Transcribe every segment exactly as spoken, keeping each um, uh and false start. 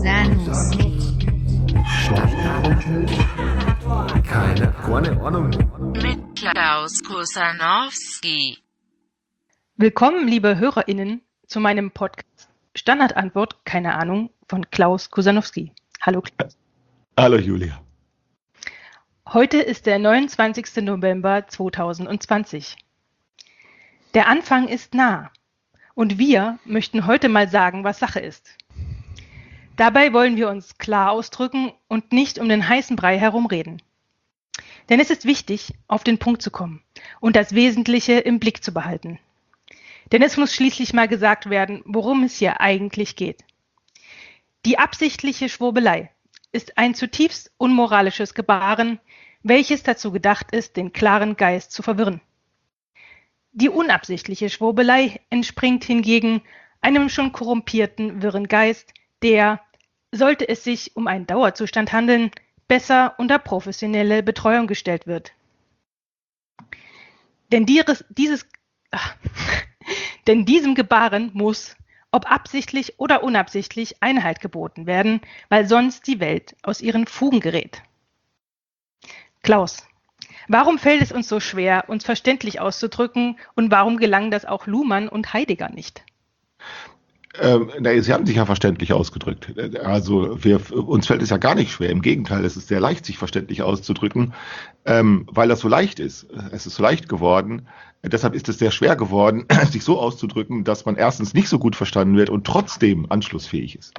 Kusanowski. Keine, keine Ahnung. Mit Klaus Kusanowski. Willkommen, liebe HörerInnen, zu meinem Podcast Standardantwort, keine Ahnung, von Klaus Kusanowski. Hallo Klaus. Hallo Julia. Heute ist der neunundzwanzigster November zweitausendzwanzig. Der Anfang ist nah und wir möchten heute mal sagen, was Sache ist. Dabei wollen wir uns klar ausdrücken und nicht um den heißen Brei herumreden. Denn es ist wichtig, auf den Punkt zu kommen und das Wesentliche im Blick zu behalten. Denn es muss schließlich mal gesagt werden, worum es hier eigentlich geht. Die absichtliche Schwurbelei ist ein zutiefst unmoralisches Gebaren, welches dazu gedacht ist, den klaren Geist zu verwirren. Die unabsichtliche Schwurbelei entspringt hingegen einem schon korrumpierten, wirren Geist, der, sollte es sich um einen Dauerzustand handeln, besser unter professionelle Betreuung gestellt wird. Denn dieses, dieses, ach, denn diesem Gebaren muss, ob absichtlich oder unabsichtlich, Einhalt geboten werden, weil sonst die Welt aus ihren Fugen gerät. Klaus, warum fällt es uns so schwer, uns verständlich auszudrücken, und warum gelang das auch Luhmann und Heidegger nicht? Ähm, na, Sie haben sich ja verständlich ausgedrückt. Also wir, uns fällt es ja gar nicht schwer. Im Gegenteil, es ist sehr leicht, sich verständlich auszudrücken, ähm, weil das so leicht ist. Es ist so leicht geworden. Deshalb ist es sehr schwer geworden, sich so auszudrücken, dass man erstens nicht so gut verstanden wird und trotzdem anschlussfähig ist.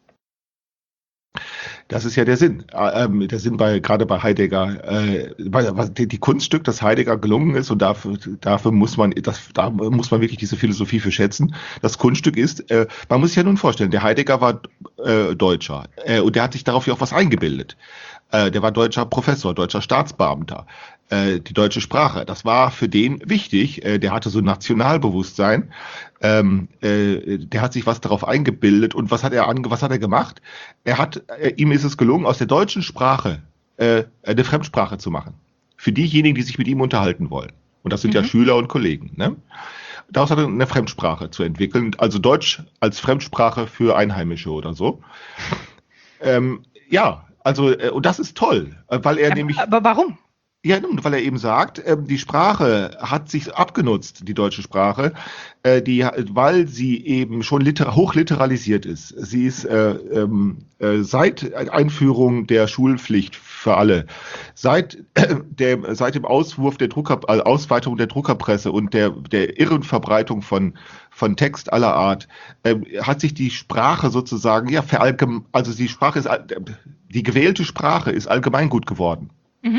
Das ist ja der Sinn. Ähm, der Sinn bei gerade bei Heidegger, äh, bei, die, die Kunststück, das Heidegger gelungen ist, und dafür, dafür muss man, das, da muss man wirklich diese Philosophie für schätzen. Das Kunststück ist, äh, man muss sich ja nun vorstellen, der Heidegger war äh, Deutscher äh, und der hat sich darauf ja auch was eingebildet. Äh, der war deutscher Professor, deutscher Staatsbeamter. Äh, die deutsche Sprache, das war für den wichtig. Äh, der hatte so Nationalbewusstsein. Ähm, äh, der hat sich was darauf eingebildet. Und was hat er ange was hat er gemacht? Er hat, äh, ihm ist es gelungen, aus der deutschen Sprache äh, eine Fremdsprache zu machen. Für diejenigen, die sich mit ihm unterhalten wollen. Und das sind mhm. ja Schüler und Kollegen. Ne? Daraus hat er eine Fremdsprache zu entwickeln. Also Deutsch als Fremdsprache für Einheimische oder so. Ähm, ja, also, äh, und das ist toll, äh, weil er aber, nämlich... Aber warum? Ja, nun, weil er eben sagt, ähm, die Sprache hat sich abgenutzt, die deutsche Sprache, äh, die, weil sie eben schon liter hochliteralisiert ist. Sie ist äh, ähm, äh, seit Einführung der Schulpflicht für alle, seit, äh, der, seit dem Auswurf der Drucker, äh, Ausweitung der Druckerpresse und der, der irren Verbreitung von, von Text aller Art, äh, hat sich die Sprache sozusagen, ja, verallgem also die Sprache ist, die gewählte Sprache ist allgemeingut geworden. Mhm.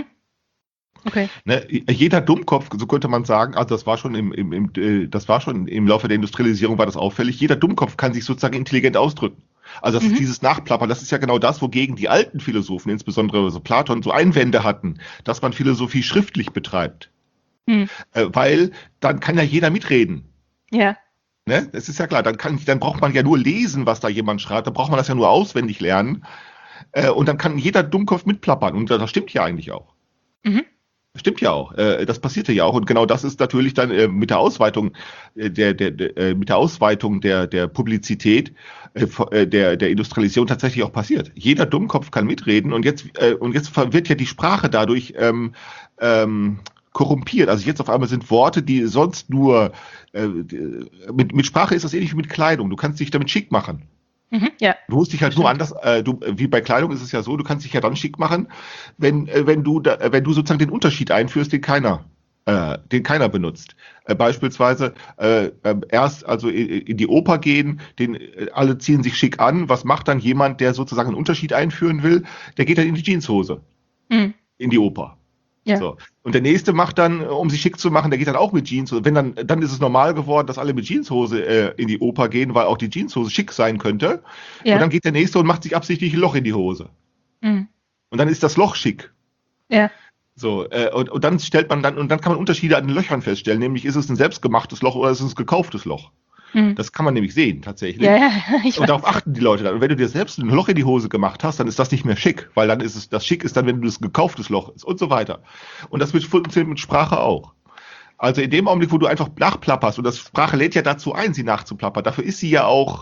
Okay. Ne, jeder Dummkopf, so könnte man sagen, also das war schon im, im, im, das war schon im Laufe der Industrialisierung war das auffällig, jeder Dummkopf kann sich sozusagen intelligent ausdrücken. Also das mhm. ist dieses Nachplappern, das ist ja genau das, wogegen die alten Philosophen, insbesondere so Platon, so Einwände hatten, dass man Philosophie schriftlich betreibt. Mhm. Äh, weil dann kann ja jeder mitreden. Ja. Ne, das ist ja klar, dann, kann, dann braucht man ja nur lesen, was da jemand schreibt, dann braucht man das ja nur auswendig lernen. Äh, und dann kann jeder Dummkopf mitplappern. Und das stimmt ja eigentlich auch. Mhm. Stimmt ja auch. Äh, das passierte ja auch. Und genau das ist natürlich dann äh, mit der Ausweitung äh, der, der, der, äh, mit der Ausweitung der, der Publizität äh, der, der Industrialisierung tatsächlich auch passiert. Jeder Dummkopf kann mitreden und jetzt, äh, und jetzt wird ja die Sprache dadurch ähm, ähm, korrumpiert. Also jetzt auf einmal sind Worte, die sonst nur äh, mit, mit Sprache ist das ähnlich wie mit Kleidung. Du kannst dich damit schick machen. Mhm, ja. Du musst dich halt nur anders, äh, du, wie bei Kleidung ist es ja so, du kannst dich ja dann schick machen, wenn, äh, wenn du, da, wenn du sozusagen den Unterschied einführst, den keiner, äh, den keiner benutzt. Äh, beispielsweise äh, äh, erst also in, in die Oper gehen, den äh, alle ziehen sich schick an. Was macht dann jemand, der sozusagen einen Unterschied einführen will? Der geht dann in die Jeanshose, mhm. in die Oper. Ja. So. Und der nächste macht dann, um sich schick zu machen, der geht dann auch mit Jeans. Wenn dann, dann ist es normal geworden, dass alle mit Jeanshose äh, in die Oper gehen, weil auch die Jeanshose schick sein könnte. Ja. Und dann geht der nächste und macht sich absichtlich ein Loch in die Hose. Mhm. Und dann ist das Loch schick. Ja. So, äh, und, und dann stellt man dann, und dann kann man Unterschiede an den Löchern feststellen, nämlich ist es ein selbstgemachtes Loch oder ist es ein gekauftes Loch. Mhm. Das kann man nämlich sehen, tatsächlich. Ja, ja, ich und darauf achten die Leute dann. Und wenn du dir selbst ein Loch in die Hose gemacht hast, dann ist das nicht mehr schick, weil dann ist es, das schick ist dann, wenn du das gekauftes Loch ist und so weiter. Und das funktioniert mit Sprache auch. Also in dem Augenblick, wo du einfach nachplapperst, und das Sprache lädt ja dazu ein, sie nachzuplappern, dafür ist sie ja auch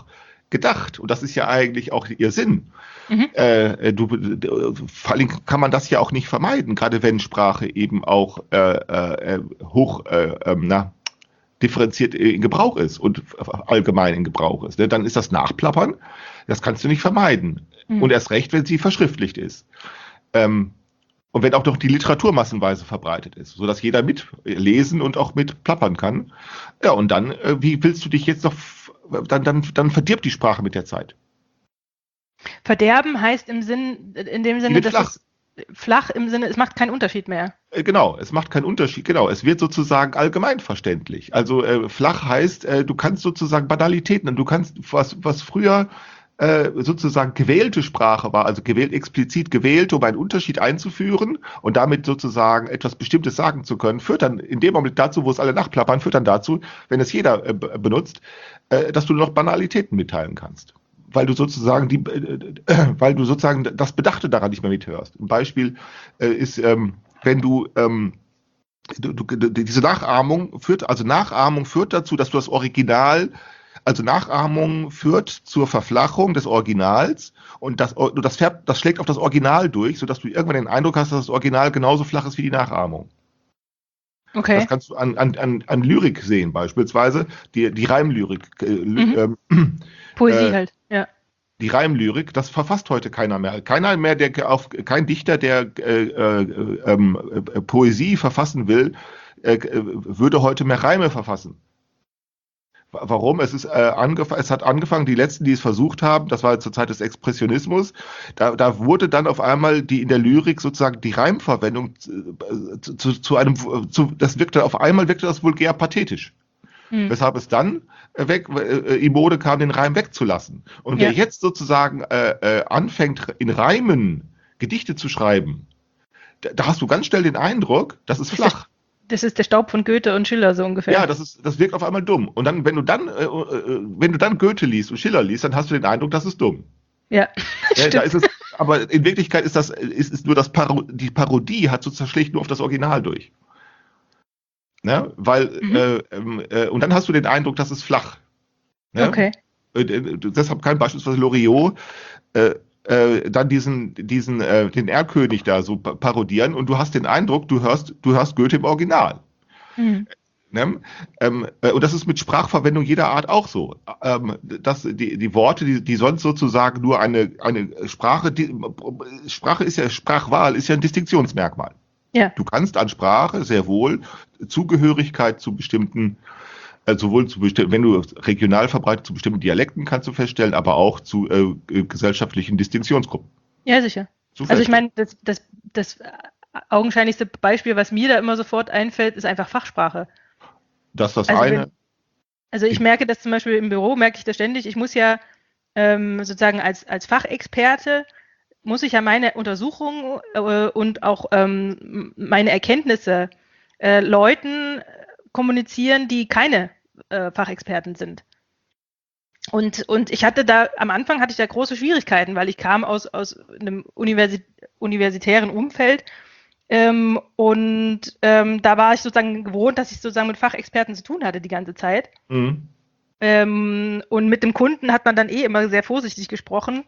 gedacht. Und das ist ja eigentlich auch ihr Sinn. Mhm. Äh, du, vor allem kann man das ja auch nicht vermeiden, gerade wenn Sprache eben auch äh, äh, hoch äh, äh, na, differenziert in Gebrauch ist und allgemein in Gebrauch ist. Ne? Dann ist das Nachplappern, das kannst du nicht vermeiden. Mhm. Und erst recht, wenn sie verschriftlicht ist. Ähm, und wenn auch noch die Literatur massenweise verbreitet ist, sodass jeder mitlesen und auch mit plappern kann. Ja, und dann, äh, wie willst du dich jetzt noch, dann, dann, dann verdirbt die Sprache mit der Zeit. Verderben heißt im Sinn, in dem Sinne, dass flach. es flach im Sinne, es macht keinen Unterschied mehr. Äh, genau, es macht keinen Unterschied, genau. Es wird sozusagen allgemeinverständlich. Also äh, flach heißt, äh, du kannst sozusagen Banalitäten, und du kannst, was, was früher äh, sozusagen gewählte Sprache war, also gewählt, explizit gewählt, um einen Unterschied einzuführen und damit sozusagen etwas Bestimmtes sagen zu können, führt dann in dem Moment dazu, wo es alle nachplappern, führt dann dazu, wenn es jeder äh, benutzt, äh, dass du noch Banalitäten mitteilen kannst. Weil du sozusagen die, äh, weil du sozusagen das Bedachte daran nicht mehr mithörst. Ein Beispiel äh, ist, ähm, wenn du, ähm, du, du diese Nachahmung führt, also Nachahmung führt dazu, dass du das Original, also Nachahmung führt zur Verflachung des Originals und das, das, färbt, das schlägt auf das Original durch, sodass du irgendwann den Eindruck hast, dass das Original genauso flach ist wie die Nachahmung. Okay. Das kannst du an, an, an, an Lyrik sehen, beispielsweise die, die Reimlyrik. Äh, mhm. ähm, Poesie äh, halt, ja. Die Reimlyrik, das verfasst heute keiner mehr. Keiner mehr, der auf kein Dichter, der äh, äh, äh, Poesie verfassen will, äh, würde heute mehr Reime verfassen. Warum? Es ist äh, angef- es hat angefangen, die letzten, die es versucht haben, das war zur Zeit des Expressionismus, da, da wurde dann auf einmal die in der Lyrik sozusagen die Reimverwendung äh, zu, zu, zu einem, zu, das wirkte auf einmal wirkte das vulgär pathetisch. Hm. Weshalb es dann weg, äh, in Mode kam, den Reim wegzulassen. Und wer ja. jetzt sozusagen äh, äh, anfängt, in Reimen Gedichte zu schreiben, da, da hast du ganz schnell den Eindruck, das ist flach. Das ist der Staub von Goethe und Schiller so ungefähr. Ja, das ist, das wirkt auf einmal dumm. Und dann, wenn du dann, äh, äh, wenn du dann Goethe liest und Schiller liest, dann hast du den Eindruck, das ist dumm. Ja, ja da ist es, aber in Wirklichkeit ist das, ist, ist nur das Paro- die Parodie hat sozusagen schlicht nur auf das Original durch. Ne? Weil, mhm. äh, äh, und dann hast du den Eindruck, das ist flach. Ne? Okay. Äh, äh, deshalb kann beispielsweise Loriot äh, äh, dann diesen, diesen, äh, den Erlkönig da so parodieren und du hast den Eindruck, du hörst, du hörst Goethe im Original. Mhm. Ne? Ähm, äh, und das ist mit Sprachverwendung jeder Art auch so. Ähm, dass die, die Worte, die, die sonst sozusagen nur eine, eine Sprache, die, Sprache ist ja, Sprachwahl ist ja ein Distinktionsmerkmal. Ja. Du kannst an Sprache sehr wohl Zugehörigkeit zu bestimmten, äh, sowohl zu bestimmten, wenn du regional verbreitet zu bestimmten Dialekten kannst du feststellen, aber auch zu äh, gesellschaftlichen Distinktionsgruppen. Ja, sicher. Also ich meine, das, das, das augenscheinlichste Beispiel, was mir da immer sofort einfällt, ist einfach Fachsprache. Das ist das also eine. Wenn, also ich merke das zum Beispiel im Büro, merke ich das ständig. Ich muss ja ähm, sozusagen als, als Fachexperte muss ich ja meine Untersuchungen äh, und auch ähm, meine Erkenntnisse äh, Leuten kommunizieren, die keine äh, Fachexperten sind. Und, und ich hatte da, am Anfang hatte ich da große Schwierigkeiten, weil ich kam aus, aus einem Universi- universitären Umfeld ähm, und ähm, da war ich sozusagen gewohnt, dass ich sozusagen mit Fachexperten zu tun hatte die ganze Zeit. Mhm. Ähm, und mit dem Kunden hat man dann eh immer sehr vorsichtig gesprochen.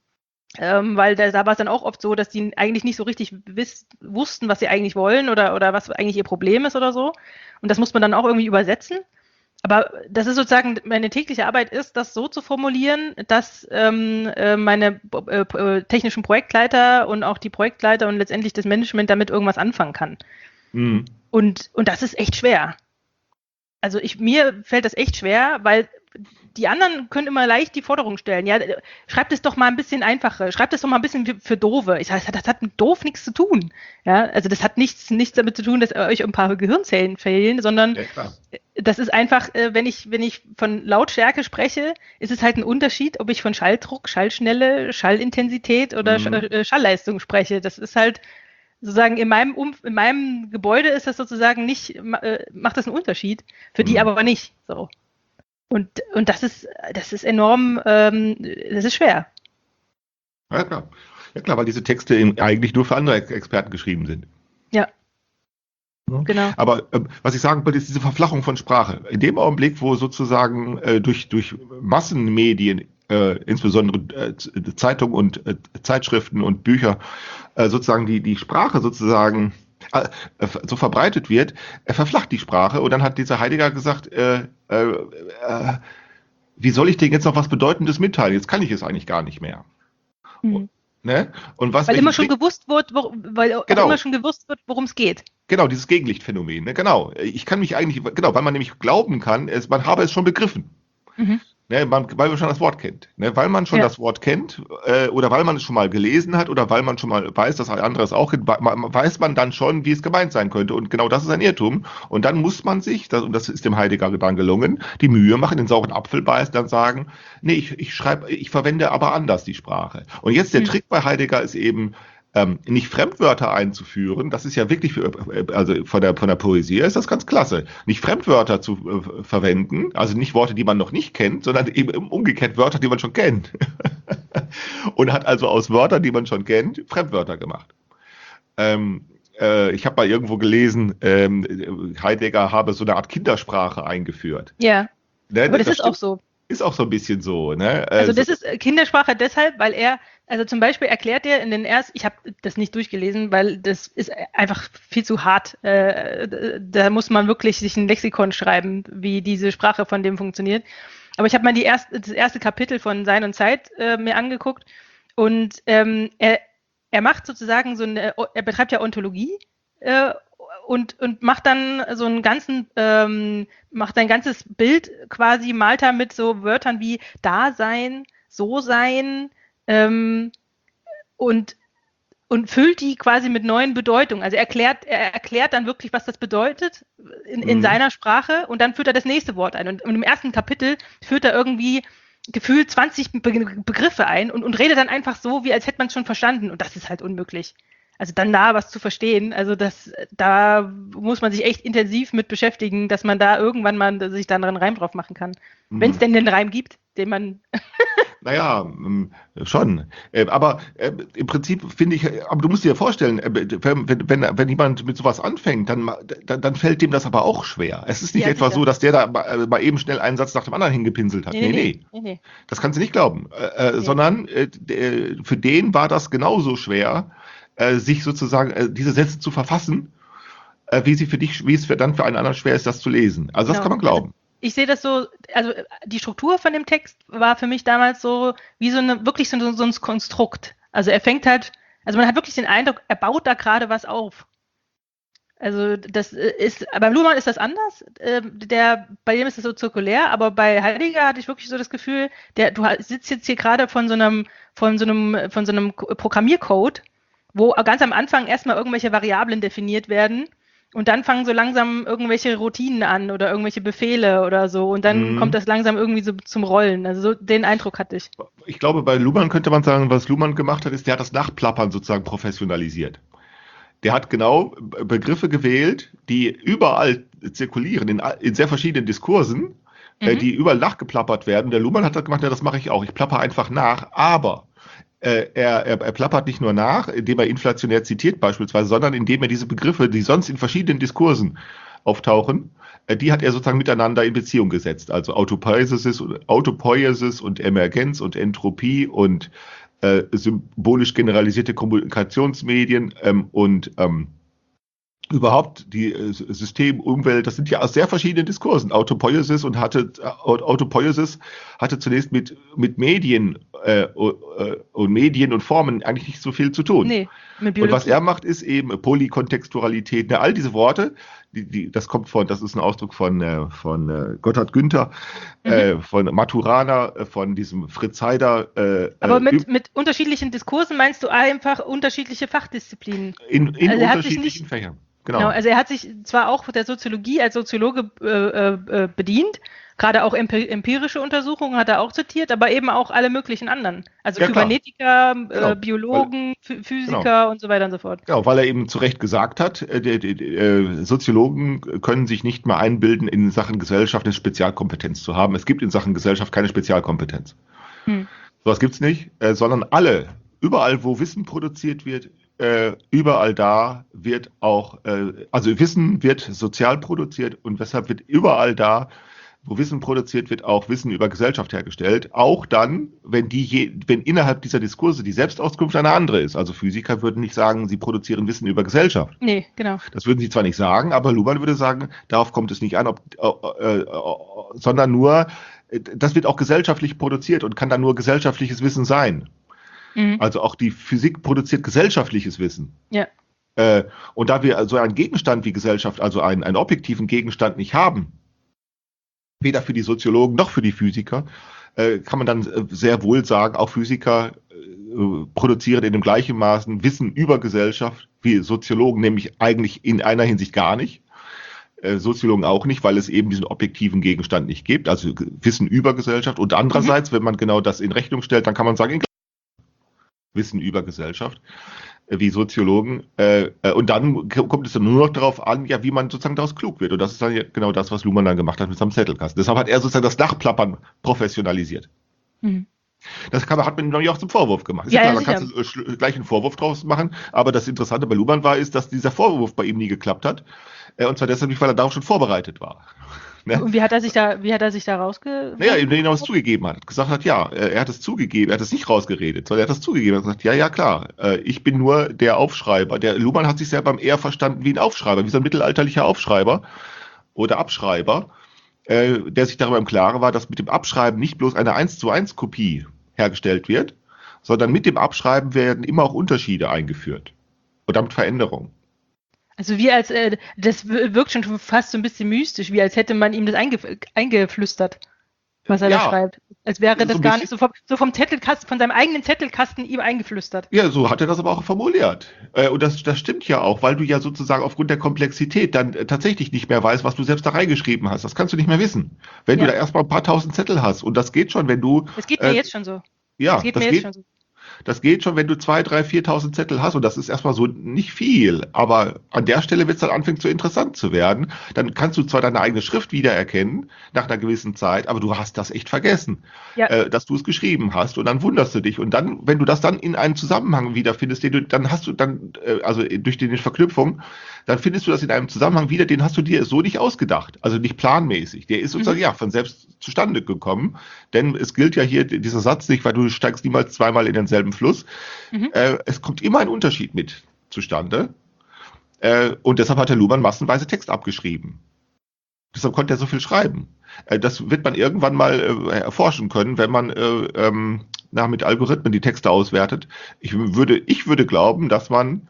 Ähm, weil da, da war es dann auch oft so, dass die eigentlich nicht so richtig wiss, wussten, was sie eigentlich wollen oder, oder was eigentlich ihr Problem ist oder so. Und das muss man dann auch irgendwie übersetzen. Aber das ist sozusagen, meine tägliche Arbeit ist, das so zu formulieren, dass ähm, äh, meine äh, technischen Projektleiter und auch die Projektleiter und letztendlich das Management damit irgendwas anfangen kann. Mhm. Und, und das ist echt schwer. Also ich, mir fällt das echt schwer, weil die anderen können immer leicht die Forderung stellen. Ja, schreibt es doch mal ein bisschen einfacher. Schreibt es doch mal ein bisschen für, für Doofe. Ich sage, das hat mit doof nichts zu tun. Ja, also das hat nichts, nichts damit zu tun, dass euch ein paar Gehirnzellen fehlen, sondern ja, das ist einfach, wenn ich, wenn ich von Lautstärke spreche, ist es halt ein Unterschied, ob ich von Schalldruck, Schallschnelle, Schallintensität oder mhm. Schallleistung spreche. Das ist halt sozusagen in meinem um, in meinem Gebäude ist das sozusagen nicht, macht das einen Unterschied, für die mhm. aber nicht. So. Und, und das ist, das ist enorm, ähm, das ist schwer. Ja klar. Ja klar, weil diese Texte eben eigentlich nur für andere Experten geschrieben sind. Ja. ja. Genau. Aber äh, was ich sagen wollte, ist diese Verflachung von Sprache. In dem Augenblick, wo sozusagen äh, durch, durch Massenmedien, äh, insbesondere äh, Zeitungen und äh, Zeitschriften und Bücher, äh, sozusagen die, die Sprache sozusagen äh, so verbreitet wird, er verflacht die Sprache. Und dann hat dieser Heidegger gesagt, äh, äh, äh, wie soll ich denen jetzt noch was Bedeutendes mitteilen? Jetzt kann ich es eigentlich gar nicht mehr. Mhm. Ne? Und was Weil immer schon Trick, gewusst wird, wo, weil auch genau. immer schon gewusst wird, worum es geht. Genau, dieses Gegenlichtphänomen, ne? Genau. Ich kann mich eigentlich, genau, weil man nämlich glauben kann, es, man habe es schon begriffen. Mhm. Ne, man, weil man schon das Wort kennt. Ne, weil man schon Ja. das Wort kennt äh, oder weil man es schon mal gelesen hat oder weil man schon mal weiß, dass ein anderes auch kennt, weiß man dann schon, wie es gemeint sein könnte. Und genau das ist ein Irrtum. Und dann muss man sich, das, und das ist dem Heidegger dann gelungen, die Mühe machen, den sauren Apfel beißen, dann sagen, nee, ich, ich schreibe, ich verwende aber anders die Sprache. Und jetzt der Mhm. Trick bei Heidegger ist eben, Ähm, nicht Fremdwörter einzuführen, das ist ja wirklich, für, also von der, von der Poesie ist das ganz klasse, nicht Fremdwörter zu äh, verwenden, also nicht Worte, die man noch nicht kennt, sondern eben umgekehrt Wörter, die man schon kennt. Und hat also aus Wörtern, die man schon kennt, Fremdwörter gemacht. Ähm, äh, ich habe mal irgendwo gelesen, ähm, Heidegger habe so eine Art Kindersprache eingeführt. Ja, Ne? aber das, das ist auch so. Ist auch so ein bisschen so. Ne? Also Äh, das ist äh, Kindersprache deshalb, weil er, also zum Beispiel erklärt er in den ersten, ich habe das nicht durchgelesen, weil das ist einfach viel zu hart. Äh, da muss man wirklich sich ein Lexikon schreiben, wie diese Sprache von dem funktioniert. Aber ich habe mal die erste, das erste Kapitel von Sein und Zeit äh, mir angeguckt und ähm, er, er macht sozusagen so eine, er betreibt ja Ontologie äh, und, und macht dann so einen ganzen, ähm, macht sein ganzes Bild quasi, malt er mit so Wörtern wie Dasein, So-Sein ähm, und, und füllt die quasi mit neuen Bedeutungen. Also er erklärt, er erklärt dann wirklich, was das bedeutet in, in Mhm. seiner Sprache und dann führt er das nächste Wort ein. Und, und im ersten Kapitel führt er irgendwie gefühlt zwanzig Be Begriffe ein und, und redet dann einfach so, wie als hätte man es schon verstanden. Und das ist halt unmöglich. Also dann da was zu verstehen, also das, da muss man sich echt intensiv mit beschäftigen, dass man da irgendwann mal sich dann einen Reim drauf machen kann. Mhm. Wenn es denn den Reim gibt, den man. Naja, ähm, schon. Äh, aber äh, im Prinzip finde ich, aber du musst dir vorstellen, äh, wenn, wenn, wenn, wenn jemand mit sowas anfängt, dann, ma- dann, dann fällt dem das aber auch schwer. Es ist nicht Ja, etwa sicher. so, dass der da mal, äh, mal eben schnell einen Satz nach dem anderen hingepinselt hat. Nee, nee. nee, nee. Das kannst du nicht glauben. Äh, äh, Nee. Sondern äh, d- für den war das genauso schwer, äh, sich sozusagen äh, diese Sätze zu verfassen, äh, wie sie für dich, wie es für, dann für einen anderen schwer ist, das zu lesen. Also das Genau. kann man glauben. Ich sehe das so, also die Struktur von dem Text war für mich damals so wie so eine, wirklich so, so ein Konstrukt. Also er fängt halt, also man hat wirklich den Eindruck, er baut da gerade was auf. Also das ist, beim Luhmann ist das anders, äh, der, bei dem ist es so zirkulär, aber bei Heidegger hatte ich wirklich so das Gefühl, der, du sitzt jetzt hier gerade von so einem, von so einem, von so einem Programmiercode, wo ganz am Anfang erstmal irgendwelche Variablen definiert werden. Und dann fangen so langsam irgendwelche Routinen an oder irgendwelche Befehle oder so. Und dann Mhm. kommt das langsam irgendwie so zum Rollen. Also so den Eindruck hatte ich. Ich glaube, bei Luhmann könnte man sagen, was Luhmann gemacht hat, ist, der hat das Nachplappern sozusagen professionalisiert. Der hat genau Begriffe gewählt, die überall zirkulieren, in, in sehr verschiedenen Diskursen, äh, Mhm. die überall nachgeplappert werden. Der Luhmann hat das gemacht, ja, das mache ich auch. Ich plapper einfach nach, aber äh, er, er, er plappert nicht nur nach, indem er inflationär zitiert beispielsweise, sondern indem er diese Begriffe, die sonst in verschiedenen Diskursen auftauchen, äh, die hat er sozusagen miteinander in Beziehung gesetzt. Also Autopoiesis, Autopoiesis und Emergenz und Entropie und äh, symbolisch generalisierte Kommunikationsmedien ähm, und ähm, überhaupt die äh, System, Umwelt, das sind ja aus sehr verschiedenen Diskursen. Autopoiesis und hatte äh, Autopoiesis hatte zunächst mit mit Medien äh, äh, und Medien und Formen eigentlich nicht so viel zu tun. Nee, mit Und Biologie. was er macht, ist eben Polykontextualität. Ne, all diese Worte, die, die, das kommt von, das ist ein Ausdruck von, äh, von äh, Gotthard Günther, äh, von Maturana, äh, von diesem Fritz Heider. Äh, Aber äh, mit, mit unterschiedlichen Diskursen meinst du einfach unterschiedliche Fachdisziplinen? in, in Also er hat sich unterschiedlichen nicht- Fächern. Genau. Genau, also er hat sich zwar auch der Soziologie als Soziologe äh, äh, bedient, gerade auch empi- empirische Untersuchungen hat er auch zitiert, aber eben auch alle möglichen anderen. Also Ja, klar. Kybernetiker, Genau. äh, Biologen, Ph- Physiker und so weiter und so fort. Genau, weil er eben zu Recht gesagt hat, äh, die, die, die, äh, Soziologen können sich nicht mehr einbilden, in Sachen Gesellschaft eine Spezialkompetenz zu haben. Es gibt in Sachen Gesellschaft keine Spezialkompetenz. Hm. Sowas gibt's nicht, äh, sondern alle, überall, wo Wissen produziert wird, äh, überall da wird auch, äh, also Wissen wird sozial produziert und weshalb wird überall da wo Wissen produziert wird, auch Wissen über Gesellschaft hergestellt. Auch dann, wenn die je, wenn innerhalb dieser Diskurse die Selbstauskunft eine andere ist. Also Physiker würden nicht sagen, sie produzieren Wissen über Gesellschaft. Nee, genau. Das würden sie zwar nicht sagen, aber Luhmann würde sagen, darauf kommt es nicht an, ob, äh, äh, sondern nur, das wird auch gesellschaftlich produziert und kann dann nur gesellschaftliches Wissen sein. Mhm. Also auch die Physik produziert gesellschaftliches Wissen. Ja. Äh, und da wir so einen Gegenstand wie Gesellschaft, also einen, einen objektiven Gegenstand nicht haben, weder für die Soziologen noch für die Physiker, äh, kann man dann äh, sehr wohl sagen, auch Physiker äh, produzieren in dem gleichen Maßen Wissen über Gesellschaft wie Soziologen, nämlich eigentlich in einer Hinsicht gar nicht. Äh, Soziologen auch nicht, weil es eben diesen objektiven Gegenstand nicht gibt, also Wissen über Gesellschaft. Und andererseits, mhm. wenn man genau das in Rechnung stellt, dann kann man sagen, Wissen über Gesellschaft wie Soziologen. Äh, und dann kommt es dann nur noch darauf an, ja, wie man sozusagen daraus klug wird. Und das ist dann ja genau das, was Luhmann dann gemacht hat mit seinem Zettelkasten. Deshalb hat er sozusagen das Nachplappern professionalisiert. Mhm. Das kann, hat man ihm nämlich auch zum Vorwurf gemacht. Ist Ja, ja, ja, klar, man kann äh, gleich einen Vorwurf draus machen, aber das Interessante bei Luhmann war, ist, dass dieser Vorwurf bei ihm nie geklappt hat. Äh, und zwar deshalb nicht, weil er darauf schon vorbereitet war. Ne? Und wie hat er sich da, wie hat er sich da rausge... Naja, indem er es zugegeben hat. Gesagt hat, ja, er hat es zugegeben, er hat es nicht rausgeredet, sondern er hat es zugegeben. Er hat gesagt, ja, ja, klar, ich bin nur der Aufschreiber. Der Luhmann hat sich selber eher verstanden wie ein Aufschreiber, wie so ein mittelalterlicher Aufschreiber oder Abschreiber, der sich darüber im Klaren war, dass mit dem Abschreiben nicht bloß eine eins zu eins Kopie hergestellt wird, sondern mit dem Abschreiben werden immer auch Unterschiede eingeführt und damit Veränderungen. Also wie als, äh, das wirkt schon fast so ein bisschen mystisch, wie als hätte man ihm das einge eingeflüstert, was er ja da schreibt. Als wäre das so gar nicht so vom, so vom Zettelkasten, von seinem eigenen Zettelkasten ihm eingeflüstert. Ja, so hat er das aber auch formuliert. Äh, und das, das stimmt ja auch, weil du ja sozusagen aufgrund der Komplexität dann äh, tatsächlich nicht mehr weißt, was du selbst da reingeschrieben hast. Das kannst du nicht mehr wissen. Wenn ja. du da erstmal ein paar tausend Zettel hast, und das geht schon, wenn du... Das geht mir äh, jetzt schon so. Ja, das geht das mir geht, jetzt schon so. Das geht schon, wenn du zwei, drei, viertausend Zettel hast, und das ist erstmal so nicht viel, aber an der Stelle wird es dann anfangen zu interessant zu werden. Dann kannst du zwar deine eigene Schrift wiedererkennen, nach einer gewissen Zeit, aber du hast das echt vergessen, ja. äh, dass du es geschrieben hast, und dann wunderst du dich. Und dann, wenn du das dann in einen Zusammenhang wiederfindest, den du, dann hast du dann, äh, also durch die Verknüpfung, dann findest du das in einem Zusammenhang wieder, den hast du dir so nicht ausgedacht, also nicht planmäßig. Der ist sozusagen, mhm. ja, von selbst zustande gekommen, denn es gilt ja hier dieser Satz nicht, weil du steigst niemals zweimal in denselben Fluss. Mhm. Äh, es kommt immer ein Unterschied mit zustande. Äh, und deshalb hat der Luhmann massenweise Text abgeschrieben. Deshalb konnte er so viel schreiben. Äh, das wird man irgendwann mal äh, erforschen können, wenn man äh, ähm, nach, mit Algorithmen die Texte auswertet. Ich würde, ich würde glauben, dass man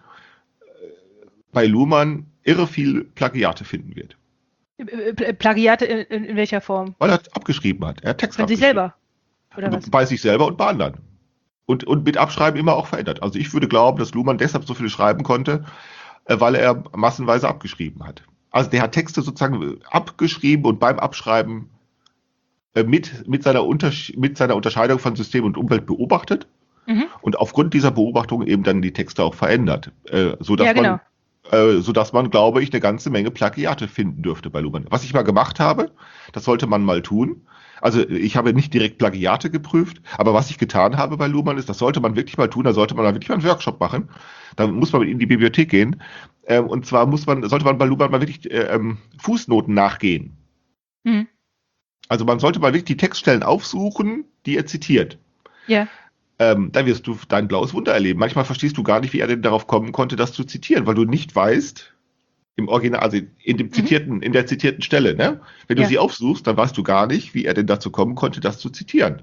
bei Luhmann irre viel Plagiate finden wird. Plagiate in, in welcher Form? Weil er abgeschrieben hat. Er hat Text Von sich selber? Oder was? Bei sich selber und bei anderen. Und, und mit Abschreiben immer auch verändert. Also ich würde glauben, dass Luhmann deshalb so viel schreiben konnte, weil er massenweise abgeschrieben hat. Also der hat Texte sozusagen abgeschrieben und beim Abschreiben mit, mit, seiner, Untersch- mit seiner Unterscheidung von System und Umwelt beobachtet, mhm. und aufgrund dieser Beobachtung eben dann die Texte auch verändert. Äh, sodass ja, genau. man Äh, sodass man, glaube ich, eine ganze Menge Plagiate finden dürfte bei Luhmann. Was ich mal gemacht habe, das sollte man mal tun. Also ich habe nicht direkt Plagiate geprüft, aber was ich getan habe bei Luhmann ist, das sollte man wirklich mal tun, da sollte man mal wirklich mal einen Workshop machen. Da muss man in die Bibliothek gehen. Ähm, und zwar muss man, sollte man bei Luhmann mal wirklich äh, ähm, Fußnoten nachgehen. Mhm. Also man sollte mal wirklich die Textstellen aufsuchen, die er zitiert. Ja. Ähm, da wirst du dein blaues Wunder erleben. Manchmal verstehst du gar nicht, wie er denn darauf kommen konnte, das zu zitieren, weil du nicht weißt, im Original, also in dem zitierten, mhm. in der zitierten Stelle, ne? Wenn du ja. sie aufsuchst, dann weißt du gar nicht, wie er denn dazu kommen konnte, das zu zitieren.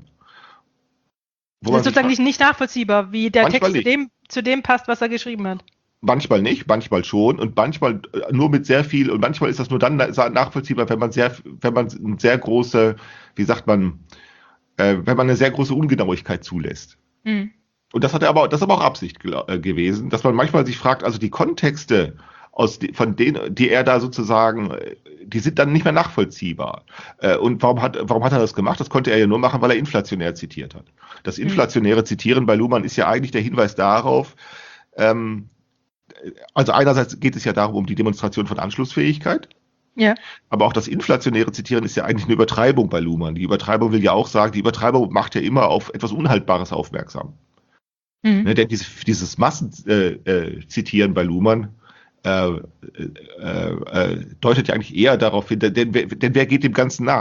Wo das ist sozusagen nicht, nicht nachvollziehbar, wie der Text zu dem, zu dem passt, was er geschrieben hat. Manchmal nicht, manchmal schon und manchmal nur mit sehr viel, und manchmal ist das nur dann nachvollziehbar, wenn man sehr, wenn man eine sehr große, wie sagt man, äh, wenn man eine sehr große Ungenauigkeit zulässt. Mhm. Und das hat er aber, das ist aber auch Absicht ge- äh, gewesen, dass man manchmal sich fragt, also die Kontexte, aus die, von denen, die er da sozusagen, die sind dann nicht mehr nachvollziehbar. Äh, und warum hat, warum hat er das gemacht? Das konnte er ja nur machen, weil er inflationär zitiert hat. Das inflationäre Zitieren bei Luhmann ist ja eigentlich der Hinweis darauf, ähm, also einerseits geht es ja darum, um die Demonstration von Anschlussfähigkeit. Ja. Aber auch das inflationäre Zitieren ist ja eigentlich eine Übertreibung bei Luhmann. Die Übertreibung will ja auch sagen, die Übertreibung macht ja immer auf etwas Unhaltbares aufmerksam. Mhm. Ne, denn diese, dieses Massenzitieren äh, bei Luhmann äh, äh, äh, deutet ja eigentlich eher darauf hin, denn, denn, denn wer geht dem Ganzen nach?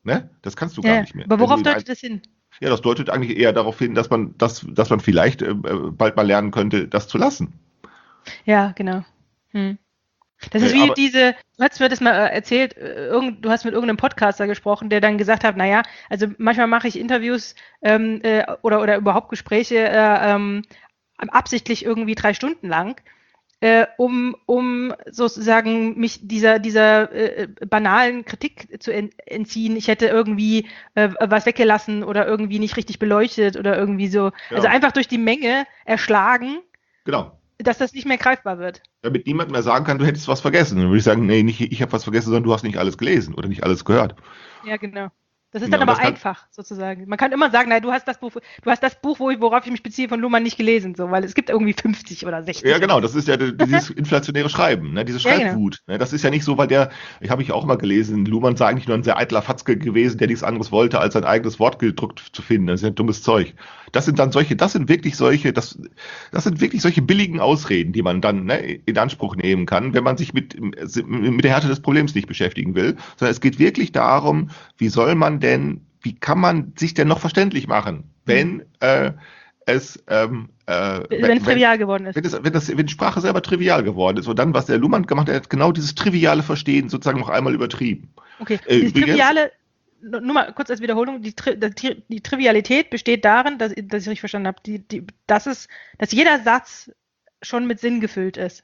Ne? Das kannst du Ja, gar ja. nicht mehr. Aber Wenn du worauf in deutet ein, das hin? ja, das deutet eigentlich eher darauf hin, dass man, dass, dass man vielleicht äh, bald mal lernen könnte, das zu lassen. Ja, genau. Hm. Das ist Äh, wie aber diese, du hast mir das mal äh, erzählt, äh, irgend, du hast mit irgendeinem Podcaster gesprochen, der dann gesagt hat, naja, also manchmal mache ich Interviews ähm, äh, oder, oder überhaupt Gespräche äh, ähm, absichtlich irgendwie drei Stunden lang, äh, um, um sozusagen mich dieser, dieser äh, banalen Kritik zu en entziehen. Ich hätte irgendwie äh, was weggelassen oder irgendwie nicht richtig beleuchtet oder irgendwie so. Also genau, einfach durch die Menge erschlagen, genau. dass das nicht mehr greifbar wird. Damit niemand mehr sagen kann, du hättest was vergessen. Dann würde ich sagen, nee, nicht ich habe was vergessen, sondern du hast nicht alles gelesen oder nicht alles gehört. Ja, genau. Das ist Ja, dann und aber das kann, einfach, sozusagen. Man kann immer sagen, nein, du hast das Buch, du hast das Buch, wo ich, worauf ich mich beziehe, von Luhmann nicht gelesen, so, weil es gibt irgendwie fünfzig oder sechzig ja, genau, oder das ist ja d- dieses inflationäre Schreiben, ne, diese so. Ja, genau. Schreibwut. Ne, das ist ja nicht so, weil der, ich habe ich auch mal gelesen, Luhmann sei eigentlich nur ein sehr eitler Fatzke gewesen, der nichts anderes wollte, als sein eigenes Wort gedruckt zu finden. Das ist ja dummes Zeug. Das sind dann solche, das sind wirklich solche, das, das sind wirklich solche billigen Ausreden, die man dann ne, in Anspruch nehmen kann, wenn man sich mit, mit der Härte des Problems nicht beschäftigen will, sondern es geht wirklich darum, wie soll man denn, wie kann man sich denn noch verständlich machen, wenn äh, es ähm, äh, Wenn es trivial geworden ist. wenn, das, wenn, das, wenn die Sprache selber trivial geworden ist und dann, was der Luhmann gemacht hat, er hat genau dieses triviale Verstehen sozusagen noch einmal übertrieben. Okay, Äh, dieses übrigens, Triviale, nur nur mal kurz als Wiederholung, die, Tri die, die Trivialität besteht darin, dass, dass ich richtig verstanden habe, die, die, dass, es, dass jeder Satz schon mit Sinn gefüllt ist.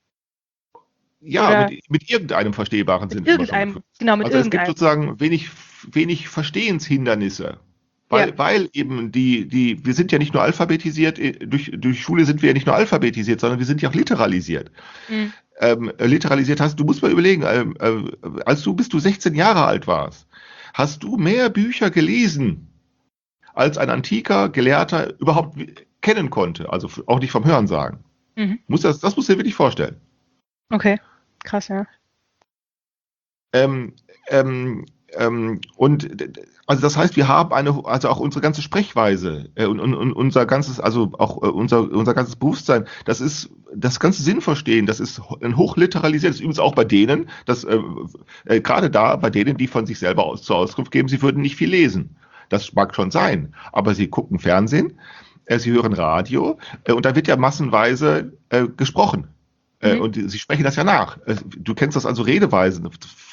ja, Oder mit, mit irgendeinem verstehbaren Sinn mit immer schon irgendeinem, gefüllt. genau, mit Also es gibt irgendeinem. sozusagen wenig, wenig Verstehenshindernisse. Weil, Ja. weil eben die, die, wir sind ja nicht nur alphabetisiert, äh, durch, durch Schule sind wir ja nicht nur alphabetisiert, sondern wir sind ja auch literalisiert. Mhm. Ähm, äh, literalisiert hast, du musst mal überlegen, ähm, äh, als du, bis du sechzehn Jahre alt warst, hast du mehr Bücher gelesen, als ein antiker Gelehrter überhaupt kennen konnte, also auch nicht vom Hörensagen. Mhm. Muss das, das musst du dir wirklich vorstellen. Okay, krass, ja. Ähm, ähm, ähm, und d- d- also das heißt, wir haben eine, also auch unsere ganze Sprechweise äh, und, und, und unser ganzes, also auch äh, unser, unser ganzes Bewusstsein, das ist das ganze Sinnverstehen, das ist ho- ein hochliteralisiert, das ist übrigens auch bei denen, das äh, äh, gerade da bei denen, die von sich selber aus zur Auskunft geben, sie würden nicht viel lesen. Das mag schon sein, aber sie gucken Fernsehen, äh, sie hören Radio äh, und da wird ja massenweise äh, gesprochen. Äh, Mhm. und die, sie sprechen das ja nach. Äh, Du kennst das also Redeweisen,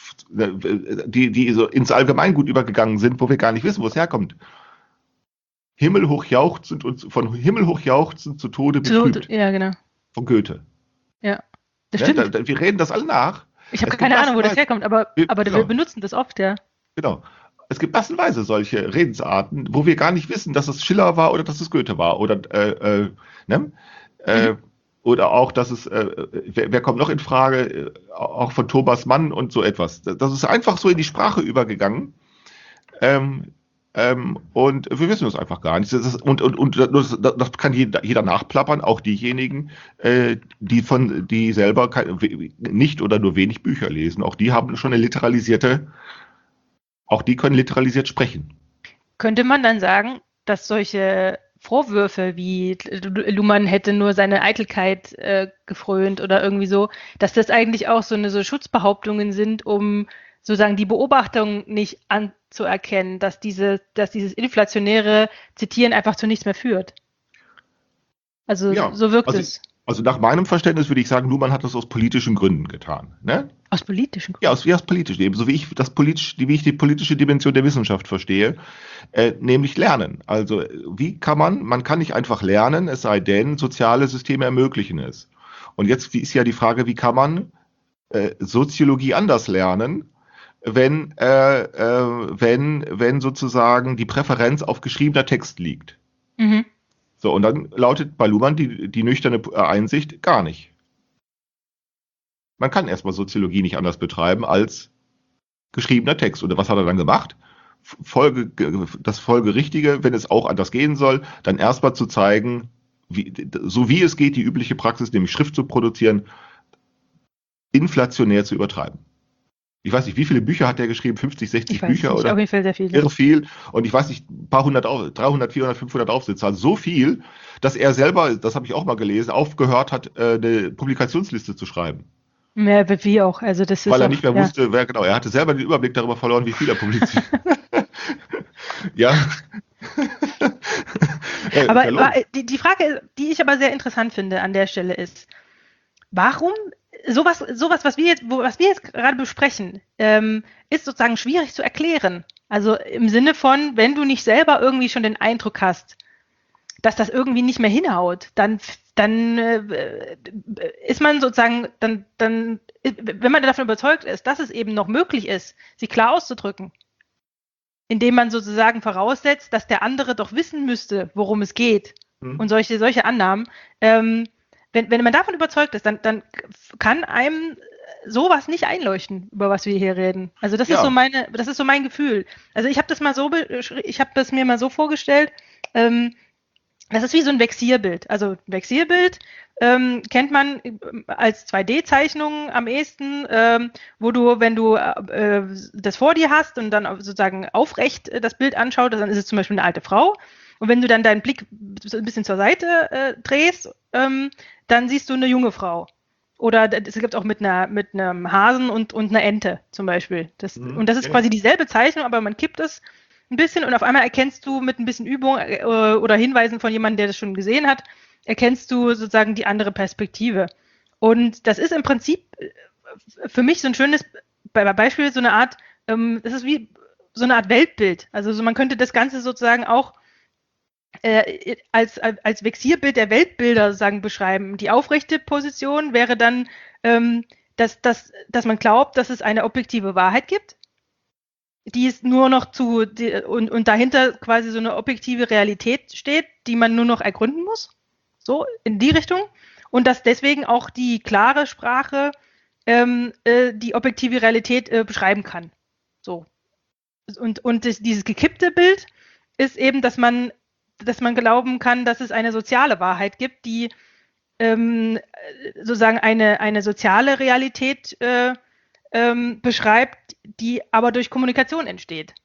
die, die so ins Allgemeingut übergegangen sind, wo wir gar nicht wissen, wo es herkommt. Himmelhoch jauchzend und von Himmelhoch jauchzend zu Tode So, betrübt. ja, genau. Von Goethe. Ja, das Ne? stimmt. Da, da, wir reden das alle nach. Ich habe Es gibt keine Ahnung, wo das massenweise- herkommt, aber, Wir- aber genau. wir benutzen das oft, ja. Genau. Es gibt massenweise solche Redensarten, wo wir gar nicht wissen, dass es Schiller war oder dass es Goethe war. Oder, äh, äh, ne? äh, oder auch, dass es, äh, wer, wer kommt noch in Frage, äh, auch von Thomas Mann und so etwas. Das ist einfach so in die Sprache übergegangen. Ähm, ähm, und wir wissen es einfach gar nicht. Das ist, und und, und das, das kann jeder, jeder nachplappern, auch diejenigen, äh, die von, die selber kein, nicht oder nur wenig Bücher lesen. Auch die haben schon eine literalisierte, auch die können literalisiert sprechen. Könnte man dann sagen, dass solche Vorwürfe wie Luhmann hätte nur seine Eitelkeit äh, gefrönt oder irgendwie so, dass das eigentlich auch so eine so Schutzbehauptungen sind, um sozusagen die Beobachtung nicht anzuerkennen, dass diese, dass dieses inflationäre Zitieren einfach zu nichts mehr führt. Also Ja, so wirkt also- es. Also nach meinem Verständnis würde ich sagen, Luhmann hat das aus politischen Gründen getan. Ne? Aus politischen Gründen. Ja, aus, ja, aus politisch, ebenso wie ich das politisch, wie ich die politische Dimension der Wissenschaft verstehe, äh, nämlich Lernen. Also äh, wie kann man, man kann nicht einfach lernen, es sei denn, soziale Systeme ermöglichen es. Und jetzt ist ja die Frage, wie kann man äh, Soziologie anders lernen, wenn, äh, äh, wenn, wenn sozusagen die Präferenz auf geschriebener Text liegt. Mhm. So, und dann lautet bei Luhmann die, die nüchterne Einsicht gar nicht. Man kann erstmal Soziologie nicht anders betreiben als geschriebener Text. Und was hat er dann gemacht? Folge, das Folgerichtige, wenn es auch anders gehen soll, dann erstmal zu zeigen, wie, so wie es geht, die übliche Praxis, nämlich Schrift zu produzieren, inflationär zu übertreiben. Ich weiß nicht, wie viele Bücher hat der geschrieben? fünfzig, sechzig Ich weiß Bücher nicht, oder? auf jeden Fall sehr viele. Irre viel. Und ich weiß nicht, ein paar hundert, Auf- dreihundert, vierhundert, fünfhundert Aufsätze. Also so viel, dass er selber, das habe ich auch mal gelesen, aufgehört hat, äh, eine Publikationsliste zu schreiben. Ja, wie auch. Also das ist Weil er auch, nicht mehr ja. wusste, wer genau. Er hatte selber den Überblick darüber verloren, wie viel er publiziert. Ja. Äh, Aber ist ja wa- logisch. die, die Frage, die ich aber sehr interessant finde an der Stelle ist, warum sowas, sowas, was wir jetzt, wo, was wir jetzt gerade besprechen, ähm, ist sozusagen schwierig zu erklären. Also im Sinne von, wenn du nicht selber irgendwie schon den Eindruck hast, dass das irgendwie nicht mehr hinhaut, dann, dann äh, ist man sozusagen, dann, dann, wenn man davon überzeugt ist, dass es eben noch möglich ist, sie klar auszudrücken, indem man sozusagen voraussetzt, dass der andere doch wissen müsste, worum es geht Hm. und solche, solche Annahmen. Ähm, wenn, wenn man davon überzeugt ist, dann, dann kann einem sowas nicht einleuchten, über was wir hier reden. Also das Ja. ist so meine, das ist so mein Gefühl. Also ich habe das mal so, ich habe das mir mal so vorgestellt. Ähm, das ist wie so ein Vexierbild. Also Vexierbild ähm, kennt man als zwei D-Zeichnung am ehesten, ähm, wo du, wenn du äh, das vor dir hast und dann sozusagen aufrecht äh, das Bild anschaust, dann ist es zum Beispiel eine alte Frau. Und wenn du dann deinen Blick ein bisschen zur Seite äh, drehst, ähm, dann siehst du eine junge Frau. Oder es gibt auch mit einer mit einem Hasen und, und einer Ente zum Beispiel. Das, Mhm. Und das ist Ja. quasi dieselbe Zeichnung, aber man kippt es ein bisschen und auf einmal erkennst du mit ein bisschen Übung äh, oder Hinweisen von jemandem, der das schon gesehen hat, erkennst du sozusagen die andere Perspektive. Und das ist im Prinzip äh, für mich so ein schönes Be- Beispiel, so eine Art, ähm, das ist wie so eine Art Weltbild. Also so, man könnte das Ganze sozusagen auch äh, als, als Vexierbild der Weltbilder sozusagen beschreiben. Die aufrechte Position wäre dann, ähm, dass, dass, dass man glaubt, dass es eine objektive Wahrheit gibt, die ist nur noch zu, die, und, und dahinter quasi so eine objektive Realität steht, die man nur noch ergründen muss. So, in die Richtung. Und dass deswegen auch die klare Sprache ähm, äh, die objektive Realität äh, beschreiben kann. So. Und, und das, dieses gekippte Bild ist eben, dass man, dass man glauben kann, dass es eine soziale Wahrheit gibt, die ähm, sozusagen eine, eine soziale Realität äh, ähm, beschreibt, die aber durch Kommunikation entsteht.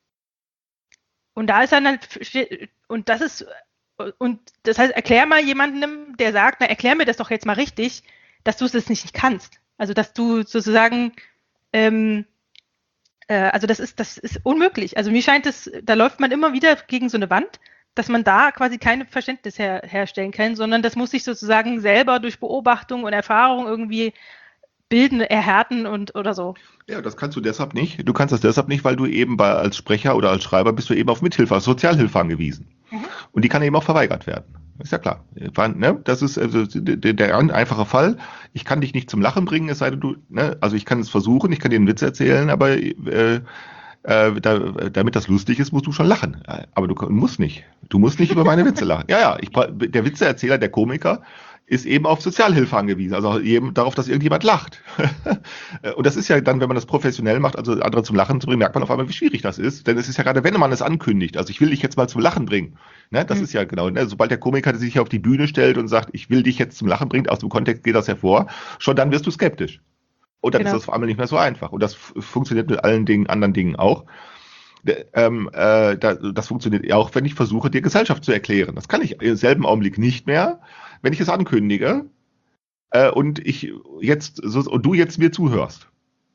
Und da ist dann halt, und das ist, und das heißt, erklär mal jemandem, der sagt, na, erklär mir das doch jetzt mal richtig, dass du es nicht, nicht kannst. Also, dass du sozusagen, ähm, äh, also das ist, das ist unmöglich. Also mir scheint es, da läuft man immer wieder gegen so eine Wand, dass man da quasi kein Verständnis her, herstellen kann, sondern das muss sich sozusagen selber durch Beobachtung und Erfahrung irgendwie bilden, erhärten und oder so. Ja, das kannst du deshalb nicht. Du kannst das deshalb nicht, weil du eben bei, als Sprecher oder als Schreiber bist du eben auf Mithilfe, auf Sozialhilfe angewiesen. Mhm. Und die kann eben auch verweigert werden. Ist ja klar. Ne? Das ist also der, der einfache Fall. Ich kann dich nicht zum Lachen bringen, es sei denn, du, ne? Also ich kann es versuchen, ich kann dir einen Witz erzählen, aber äh, äh, da, damit das lustig ist, musst du schon lachen. Aber du musst nicht. Du musst nicht über meine Witze lachen. Ja, ja, ich, der Witzeerzähler, der Komiker, ist eben auf Sozialhilfe angewiesen, also eben darauf, dass irgendjemand lacht. Und das ist ja dann, wenn man das professionell macht, also andere zum Lachen zu bringen, merkt man auf einmal, wie schwierig das ist. Denn es ist ja gerade, wenn man es ankündigt, also ich will dich jetzt mal zum Lachen bringen. Ne, das mhm. ist ja genau, ne, sobald der Komiker sich auf die Bühne stellt und sagt, ich will dich jetzt zum Lachen bringen, aus dem Kontext geht das hervor, schon dann wirst du skeptisch. Und dann genau. ist das vor allem nicht mehr so einfach. Und das f- funktioniert mit allen Dingen, anderen Dingen auch. Ähm, äh, das funktioniert auch, wenn ich versuche, dir Gesellschaft zu erklären. Das kann ich im selben Augenblick nicht mehr, wenn ich es ankündige äh, und ich jetzt so, und du jetzt mir zuhörst.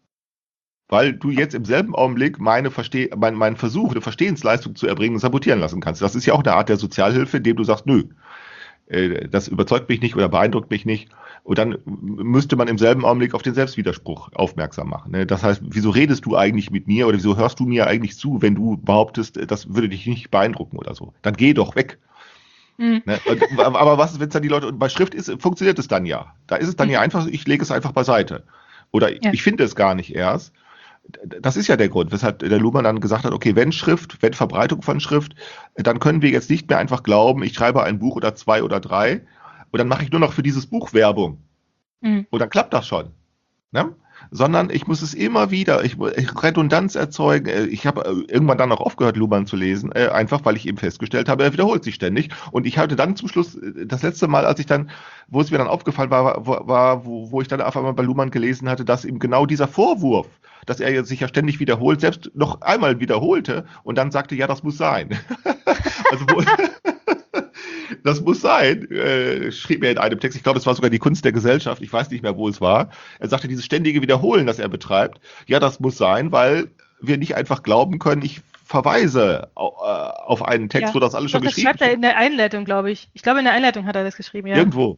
Weil du jetzt im selben Augenblick meine Versteh, mein, meinen Versuch, eine Verstehensleistung zu erbringen, sabotieren lassen kannst. Das ist ja auch eine Art der Sozialhilfe, indem du sagst, nö, äh, das überzeugt mich nicht oder beeindruckt mich nicht. Und dann müsste man im selben Augenblick auf den Selbstwiderspruch aufmerksam machen. Ne? Das heißt, wieso redest du eigentlich mit mir oder wieso hörst du mir eigentlich zu, wenn du behauptest, das würde dich nicht beeindrucken oder so? Dann geh doch weg. Mhm. Ne? Und, aber was ist, wenn es dann die Leute, und bei Schrift ist, funktioniert es dann ja. Da ist es dann mhm. ja einfach, ich lege es einfach beiseite. Oder ja. ich finde es gar nicht erst. Das ist ja der Grund, weshalb der Luhmann dann gesagt hat, okay, wenn Schrift, wenn Verbreitung von Schrift, dann können wir jetzt nicht mehr einfach glauben, ich schreibe ein Buch oder zwei oder drei und dann mache ich nur noch für dieses Buch Werbung. Mhm. Und dann klappt das schon. Ne? Sondern ich muss es immer wieder, ich, ich Redundanz erzeugen. Ich habe irgendwann dann auch aufgehört, Luhmann zu lesen, äh, einfach weil ich eben festgestellt habe, er wiederholt sich ständig. Und ich hatte dann zum Schluss, das letzte Mal, als ich dann, wo es mir dann aufgefallen war, war, war wo, wo ich dann auf einmal bei Luhmann gelesen hatte, dass eben genau dieser Vorwurf, dass er sich ja ständig wiederholt, selbst noch einmal wiederholte und dann sagte, ja, das muss sein. Also wo das muss sein, äh, schrieb er in einem Text, ich glaube, es war sogar die Kunst der Gesellschaft, ich weiß nicht mehr, wo es war. Er sagte, dieses ständige Wiederholen, das er betreibt, ja, das muss sein, weil wir nicht einfach glauben können, ich verweise au- äh, auf einen Text, Ja. wo das alles Doch, schon das geschrieben schreibt er steht. in der Einleitung, glaube ich. Ich glaube, in der Einleitung hat er das geschrieben, ja. Irgendwo.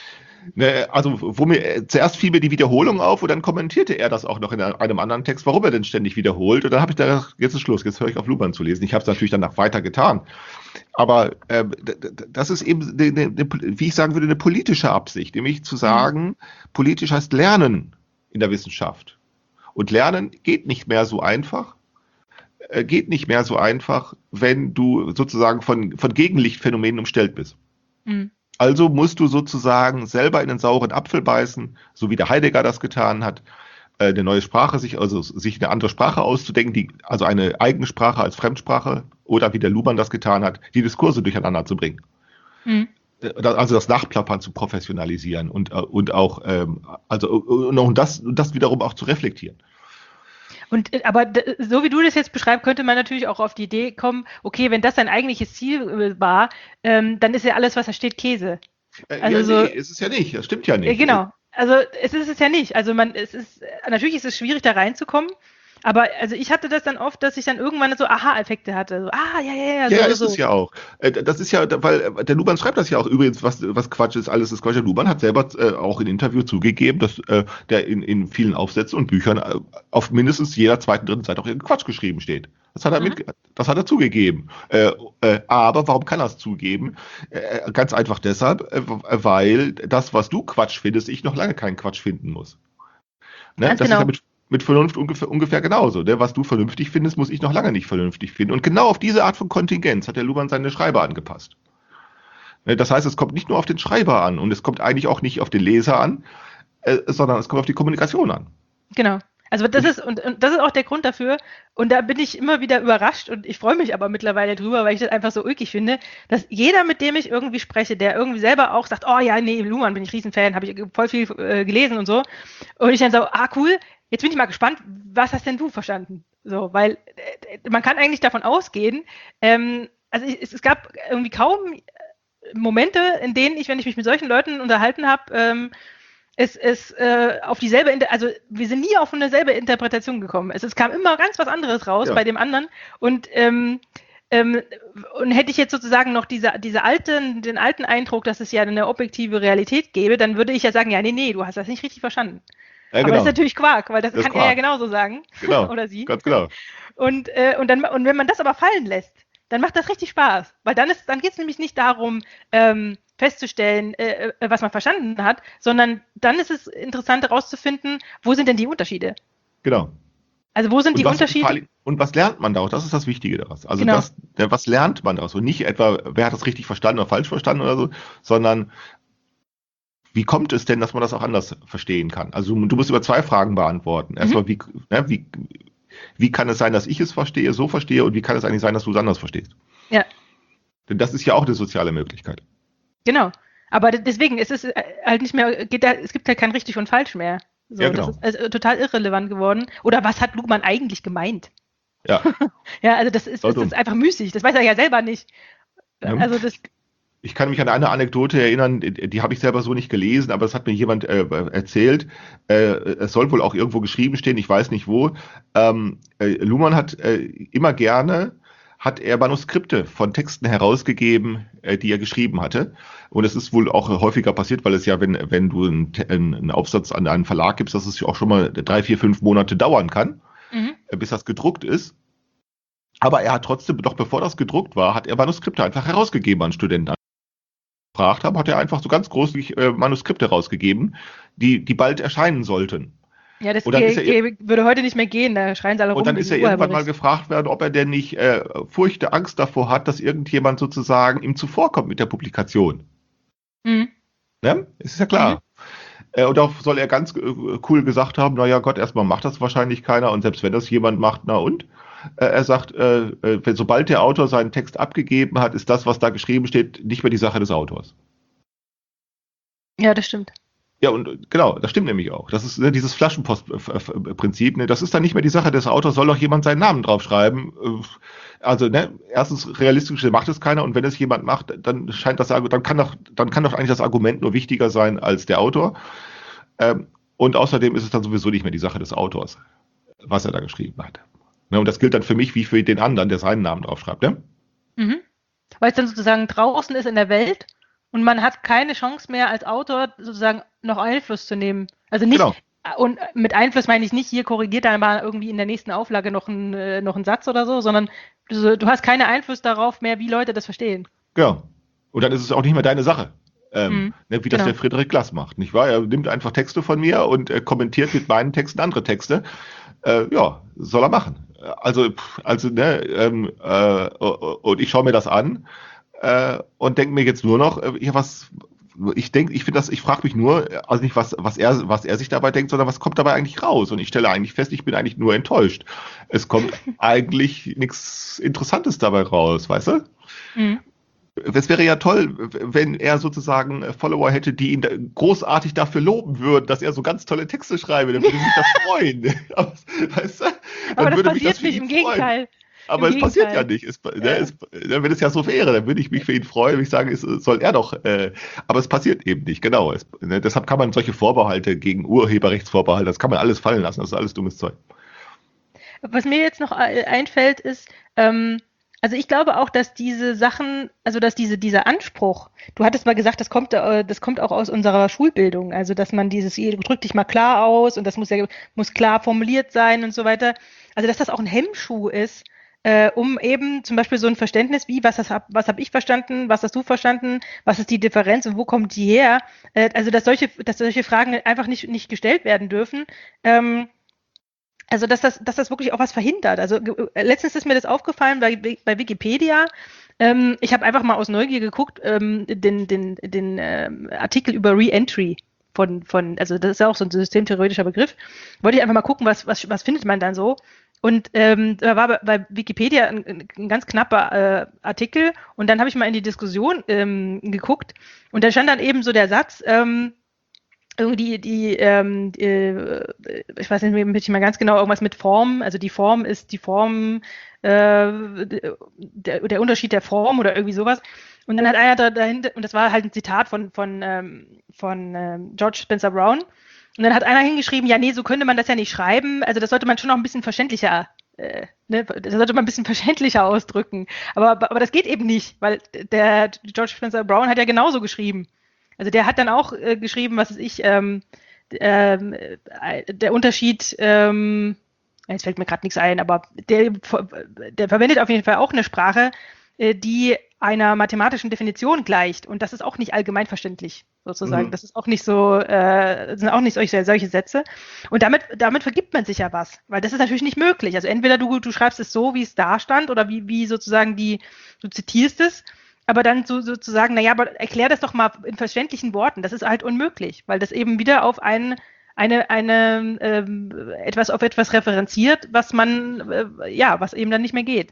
Ne, also, wo mir äh, zuerst fiel mir die Wiederholung auf und dann kommentierte er das auch noch in einem anderen Text, warum er denn ständig wiederholt. Und dann habe ich gedacht, jetzt ist Schluss, jetzt höre ich auf Luhmann zu lesen. Ich habe es natürlich danach weiter getan. Aber ähm, d- d- das ist eben, ne, ne, ne, wie ich sagen würde, eine politische Absicht, nämlich zu sagen, politisch heißt Lernen in der Wissenschaft. Und Lernen geht nicht mehr so einfach, äh, geht nicht mehr so einfach, wenn du sozusagen von, von Gegenlichtphänomenen umstellt bist. Mhm. Also musst du sozusagen selber in den sauren Apfel beißen, so wie der Heidegger das getan hat, äh, eine neue Sprache, sich, also sich eine andere Sprache auszudenken, die, also eine eigene Sprache als Fremdsprache, oder wie der Luhmann das getan hat, die Diskurse durcheinander zu bringen. Mhm. Äh, da- Also das Nachplappern zu professionalisieren und, äh, und auch, ähm, also und, und das, und das wiederum auch zu reflektieren. Und äh, aber d- so wie du das jetzt beschreibst, könnte man natürlich auch auf die Idee kommen, okay, wenn das sein eigentliches Ziel äh, war, ähm, dann ist ja alles, was da steht, Käse. Äh, Also ja, so- nee, ist es ja nicht, das stimmt ja Ja, nicht. genau. Also es ist es ja nicht. Also man, es ist natürlich ist es schwierig, da reinzukommen. Aber also ich hatte das dann oft, dass ich dann irgendwann so Aha-Effekte hatte. So, ah, ja, ja, ja, Ja, so, ist so. es ja auch. Äh, Das ist ja, weil äh, der Luhmann schreibt das ja auch übrigens, was, was Quatsch ist, alles ist Quatsch. Der Luhmann hat selber äh, auch in Interview zugegeben, dass äh, der in, in vielen Aufsätzen und Büchern äh, auf mindestens jeder zweiten, dritten Seite auch irgendein Quatsch geschrieben steht. Das hat er, Mhm. mit, das hat er zugegeben. Äh, äh, aber warum kann er es zugeben? Äh, ganz einfach deshalb, äh, weil das, was du Quatsch findest, ich noch lange keinen Quatsch finden muss. Ne? Ganz Das genau. ist ja mit, mit Vernunft ungefähr, ungefähr genauso. Ne? Was du vernünftig findest, muss ich noch lange nicht vernünftig finden. Und genau auf diese Art von Kontingenz hat der Luhmann seine Schreiber angepasst. Ne? Das heißt, es kommt nicht nur auf den Schreiber an und es kommt eigentlich auch nicht auf den Leser an, äh, sondern es kommt auf die Kommunikation an. Genau. Also das Und- ist und, und das ist auch der Grund dafür. Und da bin ich immer wieder überrascht und ich freue mich aber mittlerweile drüber, weil ich das einfach so ulkig finde, dass jeder, mit dem ich irgendwie spreche, der irgendwie selber auch sagt, oh ja, nee, Luhmann bin ich Riesenfan, habe ich voll viel äh, gelesen und so. Und ich dann so, ah cool, jetzt bin ich mal gespannt, was hast denn du verstanden? So, weil äh, man kann eigentlich davon ausgehen, ähm, also ich, es, es gab irgendwie kaum Momente, in denen ich, wenn ich mich mit solchen Leuten unterhalten habe, ähm, es, es äh, auf dieselbe, Inter- also wir sind nie auf eine selbe Interpretation gekommen. Es, es kam immer ganz was anderes raus Ja. bei dem anderen. Und, ähm, ähm, und hätte ich jetzt sozusagen noch diese, diese alten, den alten Eindruck, dass es ja eine objektive Realität gäbe, dann würde ich ja sagen, ja, nee, nee, du hast das nicht richtig verstanden. Ja, Aber genau. das ist natürlich Quark, weil das, Das ist kann er ja Quark. genauso sagen. Genau. Oder sie. Ganz genau. Und, äh, und, dann, und wenn man das aber fallen lässt, dann macht das richtig Spaß. Weil dann, ist, dann geht es nämlich nicht darum, ähm, festzustellen, äh, äh, was man verstanden hat, sondern dann ist es interessant herauszufinden, wo sind denn die Unterschiede? Genau. Also wo sind die Und was, Unterschiede? vor allem- und was lernt man daraus? Das ist das Wichtige daraus. Also Genau. das, der, was lernt man daraus? Und nicht etwa, wer hat das richtig verstanden oder falsch verstanden oder so, sondern wie kommt es denn, dass man das auch anders verstehen kann? Also du musst über zwei Fragen beantworten. Erstmal, wie, ne, wie, wie kann es sein, dass ich es verstehe, so verstehe, und wie kann es eigentlich sein, dass du es anders verstehst? Ja, Denn das ist ja auch eine soziale Möglichkeit. genau. Aber d- deswegen, es ist äh, halt nicht mehr, geht da, es gibt halt kein richtig und falsch mehr. So, Ja, genau. Das ist also total irrelevant geworden. Oder was hat Luhmann eigentlich gemeint? Ja. Ja, also das ist, Voll das dumm. ist einfach müßig. Das weiß er ja selber nicht. Ja. Also das, Ich kann mich an eine Anekdote erinnern, die, die habe ich selber so nicht gelesen, aber das hat mir jemand äh, erzählt. Äh, es soll wohl auch irgendwo geschrieben stehen, ich weiß nicht wo. Ähm, äh, Luhmann hat äh, immer gerne, hat er Manuskripte von Texten herausgegeben, äh, die er geschrieben hatte. Und es ist wohl auch häufiger passiert, weil es ja, wenn, wenn du einen, einen Aufsatz an einen Verlag gibst, dass es ja auch schon mal drei, vier, fünf Monate dauern kann, mhm. äh, bis das gedruckt ist. Aber er hat trotzdem, doch bevor das gedruckt war, hat er Manuskripte einfach herausgegeben an Studenten. Gefragt haben, hat er einfach so ganz großzügig äh, Manuskripte rausgegeben, die, die bald erscheinen sollten. Ja, das Und dann ge- ist er ge- würde heute nicht mehr gehen, da schreien sie alle rum. Und dann ist er wegen irgendwann mal Urheberrecht. gefragt worden, ob er denn nicht äh, furchte Angst davor hat, dass irgendjemand sozusagen ihm zuvorkommt mit der Publikation. Mhm. Ne? Ist ja klar. Äh, und darauf soll er ganz äh, cool gesagt haben, naja Gott, erstmal macht das wahrscheinlich keiner, und selbst wenn das jemand macht, na und? Äh, er sagt, äh, äh, wenn, sobald der Autor seinen Text abgegeben hat, ist das, was da geschrieben steht, nicht mehr die Sache des Autors. Ja, das stimmt. Ja, und genau, das stimmt nämlich auch. Das ist ne, dieses Flaschenpost-Prinzip. Ne, das ist dann nicht mehr die Sache des Autors, soll doch jemand seinen Namen draufschreiben. Also, ne, erstens, realistisch macht es keiner und wenn es jemand macht, dann scheint das, dann kann doch, dann kann doch eigentlich das Argument nur wichtiger sein als der Autor. Ähm, und außerdem ist es dann sowieso nicht mehr die Sache des Autors, was er da geschrieben hat. Ne, und das gilt dann für mich wie für den anderen, der seinen Namen draufschreibt, ne? Mhm. Weil es dann sozusagen draußen ist in der Welt und man hat keine Chance mehr als Autor sozusagen noch Einfluss zu nehmen. Also nicht, Genau. und mit Einfluss meine ich nicht, hier korrigiert dann mal irgendwie in der nächsten Auflage noch ein, äh, noch einen Satz oder so, sondern du, du hast keinen Einfluss darauf mehr, wie Leute das verstehen. Genau. Und dann ist es auch nicht mehr deine Sache. Ähm, Mhm. ne, wie das Genau. der Friedrich Glass macht, nicht wahr? Er nimmt einfach Texte von mir und äh, kommentiert mit meinen Texten andere Texte. Äh, ja, soll er machen. Also, pff, also ne, ähm, äh, und ich schaue mir das an äh, und denke mir jetzt nur noch, äh, ja, was, ich denke, ich finde das, ich frage mich nur, also nicht, was, was er, was er sich dabei denkt, sondern was kommt dabei eigentlich raus? Und ich stelle eigentlich fest, ich bin eigentlich nur enttäuscht. Es kommt eigentlich nichts Interessantes dabei raus, weißt du? Mhm. Es wäre ja toll, wenn er sozusagen Follower hätte, die ihn da großartig dafür loben würden, dass er so ganz tolle Texte schreibe. Dann würde ich mich da freuen. Aber, weißt du, dann Aber das würde mich passiert das für nicht, ihn im freuen. Gegenteil. Aber Im es passiert ja Gegenteil. nicht. Es, ne, Ja. es, ne, wenn es ja so wäre, dann würde ich mich für ihn freuen. Und ich sage, es soll er doch. Äh, aber es passiert eben nicht. Genau. Es, ne, deshalb kann man solche Vorbehalte gegen Urheberrechtsvorbehalte, das kann man alles fallen lassen. Das ist alles dummes Zeug. Was mir jetzt noch äh, einfällt, ist, ähm, also ich glaube auch, dass diese Sachen, also dass diese, dieser Anspruch, du hattest mal gesagt, das kommt, äh, das kommt auch aus unserer Schulbildung, also dass man dieses, drück dich mal klar aus und das muss ja muss klar formuliert sein und so weiter. Also dass das auch ein Hemmschuh ist, äh, um eben zum Beispiel so ein Verständnis wie, was, das hab, was habe ich verstanden, was hast du verstanden, was ist die Differenz und wo kommt die her? Äh, also dass solche, dass solche Fragen einfach nicht, nicht gestellt werden dürfen. Ähm, Also, dass das, dass das wirklich auch was verhindert. Also, äh, letztens ist mir das aufgefallen bei, bei Wikipedia. Ähm, ich habe einfach mal aus Neugier geguckt, ähm, den, den, den ähm, Artikel über Re-Entry von, von, also das ist ja auch so ein systemtheoretischer Begriff. Wollte ich einfach mal gucken, was, was, was findet man dann so. Und ähm, da war bei, bei Wikipedia ein, ein ganz knapper äh, Artikel und dann habe ich mal in die Diskussion ähm, geguckt und da stand dann eben so der Satz, ähm, irgendwie die, ähm, die, ich weiß nicht mehr ganz genau, irgendwas mit Form, also die Form ist die Form, äh, der, der Unterschied der Form oder irgendwie sowas. Und dann hat einer da, dahinter, und das war halt ein Zitat von, von, ähm, von ähm, George Spencer Brown, und dann hat einer hingeschrieben, ja, nee, so könnte man das ja nicht schreiben, also das sollte man schon noch ein bisschen verständlicher, äh, ne, das sollte man ein bisschen verständlicher ausdrücken. Aber, aber das geht eben nicht, weil der George Spencer Brown hat ja genauso geschrieben. Also der hat dann auch äh, geschrieben, was weiß ich, ähm, ähm, äh, der Unterschied, ähm, jetzt fällt mir gerade nichts ein, aber der, der verwendet auf jeden Fall auch eine Sprache, äh, die einer mathematischen Definition gleicht. Und das ist auch nicht allgemeinverständlich, sozusagen. Mhm. Das ist auch nicht so, äh, sind auch nicht solche, solche Sätze. Und damit, damit vergibt man sich ja was, weil das ist natürlich nicht möglich. Also entweder du, du schreibst es so, wie es da stand, oder wie, wie sozusagen die, du zitierst es. Aber dann so, sozusagen, naja, aber erklär das doch mal in verständlichen Worten. Das ist halt unmöglich, weil das eben wieder auf ein, eine, eine, ähm, etwas, auf etwas referenziert, was man, äh, ja, was eben dann nicht mehr geht.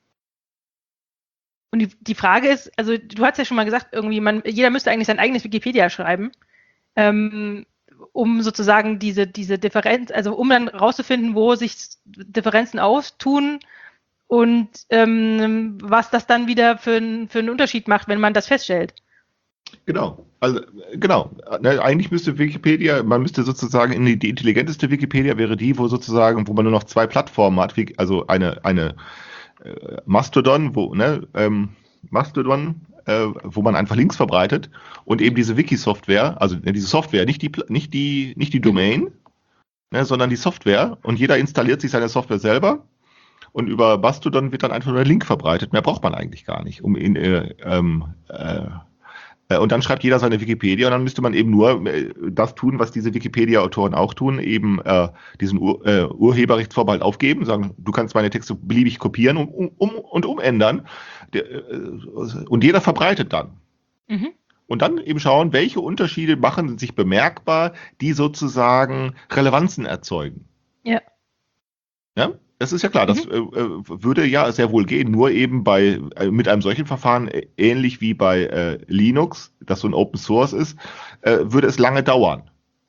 Und die, die Frage ist, also du hast ja schon mal gesagt, irgendwie, man, jeder müsste eigentlich sein eigenes Wikipedia schreiben, ähm, um sozusagen diese, diese Differenz, also um dann rauszufinden, wo sich Differenzen auftun, und ähm, was das dann wieder für, ein, für einen Unterschied macht, wenn man das feststellt. Genau, also genau. Ne, eigentlich müsste Wikipedia, man müsste sozusagen in die, die intelligenteste Wikipedia wäre die, wo sozusagen, wo man nur noch zwei Plattformen hat, wie, also eine eine äh, Mastodon, wo ne ähm, Mastodon, äh, wo man einfach Links verbreitet und eben diese Wiki-Software, also ne, diese Software, nicht die nicht die nicht die Domain, ne, sondern die Software und jeder installiert sich seine Software selber. Und über Mastodon wird dann einfach nur der Link verbreitet. Mehr braucht man eigentlich gar nicht. Um in, äh, ähm, äh, und dann schreibt jeder seine Wikipedia und dann müsste man eben nur äh, das tun, was diese Wikipedia-Autoren auch tun, eben äh, diesen Ur, äh, Urheberrechtsvorbehalt aufgeben, sagen, du kannst meine Texte beliebig kopieren und um, um, und umändern. Der, äh, und jeder verbreitet dann. Mhm. Und dann eben schauen, welche Unterschiede machen sich bemerkbar, die sozusagen Relevanzen erzeugen. Ja. Ja? Das ist ja klar, das mhm. äh, würde ja sehr wohl gehen, nur eben bei äh, mit einem solchen Verfahren, äh, ähnlich wie bei äh, Linux, das so ein Open Source ist, äh, würde es lange dauern.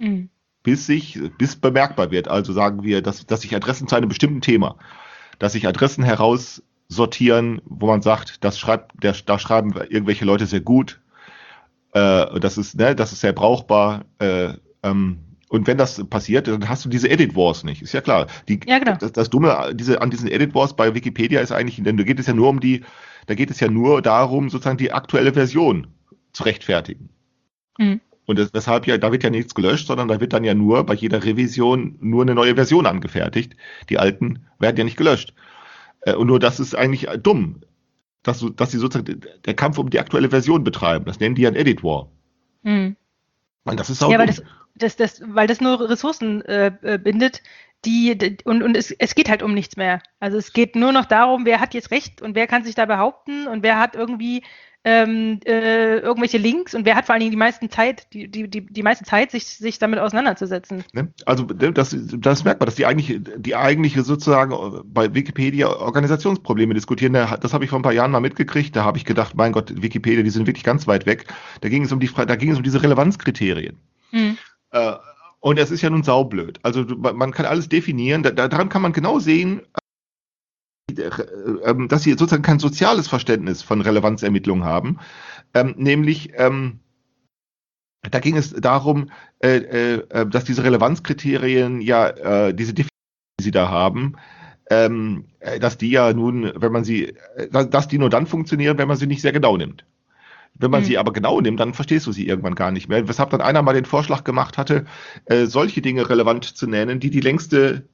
Mhm. Bis sich, bis bemerkbar wird. Also sagen wir, dass, dass sich Adressen zu einem bestimmten Thema, dass sich Adressen heraussortieren, wo man sagt, das schreibt, der, da schreiben irgendwelche Leute sehr gut, äh, das ist, ne, das ist sehr brauchbar, äh, ähm, und wenn das passiert, dann hast du diese Edit Wars nicht. Ist ja klar. Die, Ja, genau. das, das Dumme diese, an diesen Edit Wars bei Wikipedia ist eigentlich, denn da geht es ja nur um die, da geht es ja nur darum, sozusagen die aktuelle Version zu rechtfertigen. Mhm. Und das, weshalb ja, da wird ja nichts gelöscht, sondern da wird dann ja nur bei jeder Revision nur eine neue Version angefertigt. Die alten werden ja nicht gelöscht. Äh, und nur das ist eigentlich dumm, dass, du, dass sie sozusagen der Kampf um die aktuelle Version betreiben. Das nennen die ja ein Edit War. Mhm. Und das ist auch Ja, weil dumm. das, das, das, weil das nur Ressourcen äh, äh, bindet, die, die und, und es, es geht halt um nichts mehr. Also es geht nur noch darum, wer hat jetzt Recht und wer kann sich da behaupten und wer hat irgendwie ähm, äh, irgendwelche Links und wer hat vor allen Dingen die meisten Zeit, die, die, die, die meiste Zeit, sich, sich damit auseinanderzusetzen. Ne? Also das, das merkt man, dass die eigentliche, die eigentliche sozusagen bei Wikipedia Organisationsprobleme diskutieren. Das habe ich vor ein paar Jahren mal mitgekriegt. Da habe ich gedacht, mein Gott, Wikipedia, die sind wirklich ganz weit weg. Da ging es um die, da ging es um diese Relevanzkriterien. Mhm. Äh, und es ist ja nun saublöd. Also man kann alles definieren. Da, daran kann man genau sehen, dass sie sozusagen kein soziales Verständnis von Relevanzermittlung haben. Ähm, nämlich, ähm, da ging es darum, äh, äh, dass diese Relevanzkriterien ja, äh, diese Definition, die sie da haben, ähm, dass die ja nun, wenn man sie, äh, dass die nur dann funktionieren, wenn man sie nicht sehr genau nimmt. Wenn man Mhm. sie aber genau nimmt, dann verstehst du sie irgendwann gar nicht mehr. Weshalb dann einer mal den Vorschlag gemacht hatte, äh, solche Dinge relevant zu nennen, die die längste,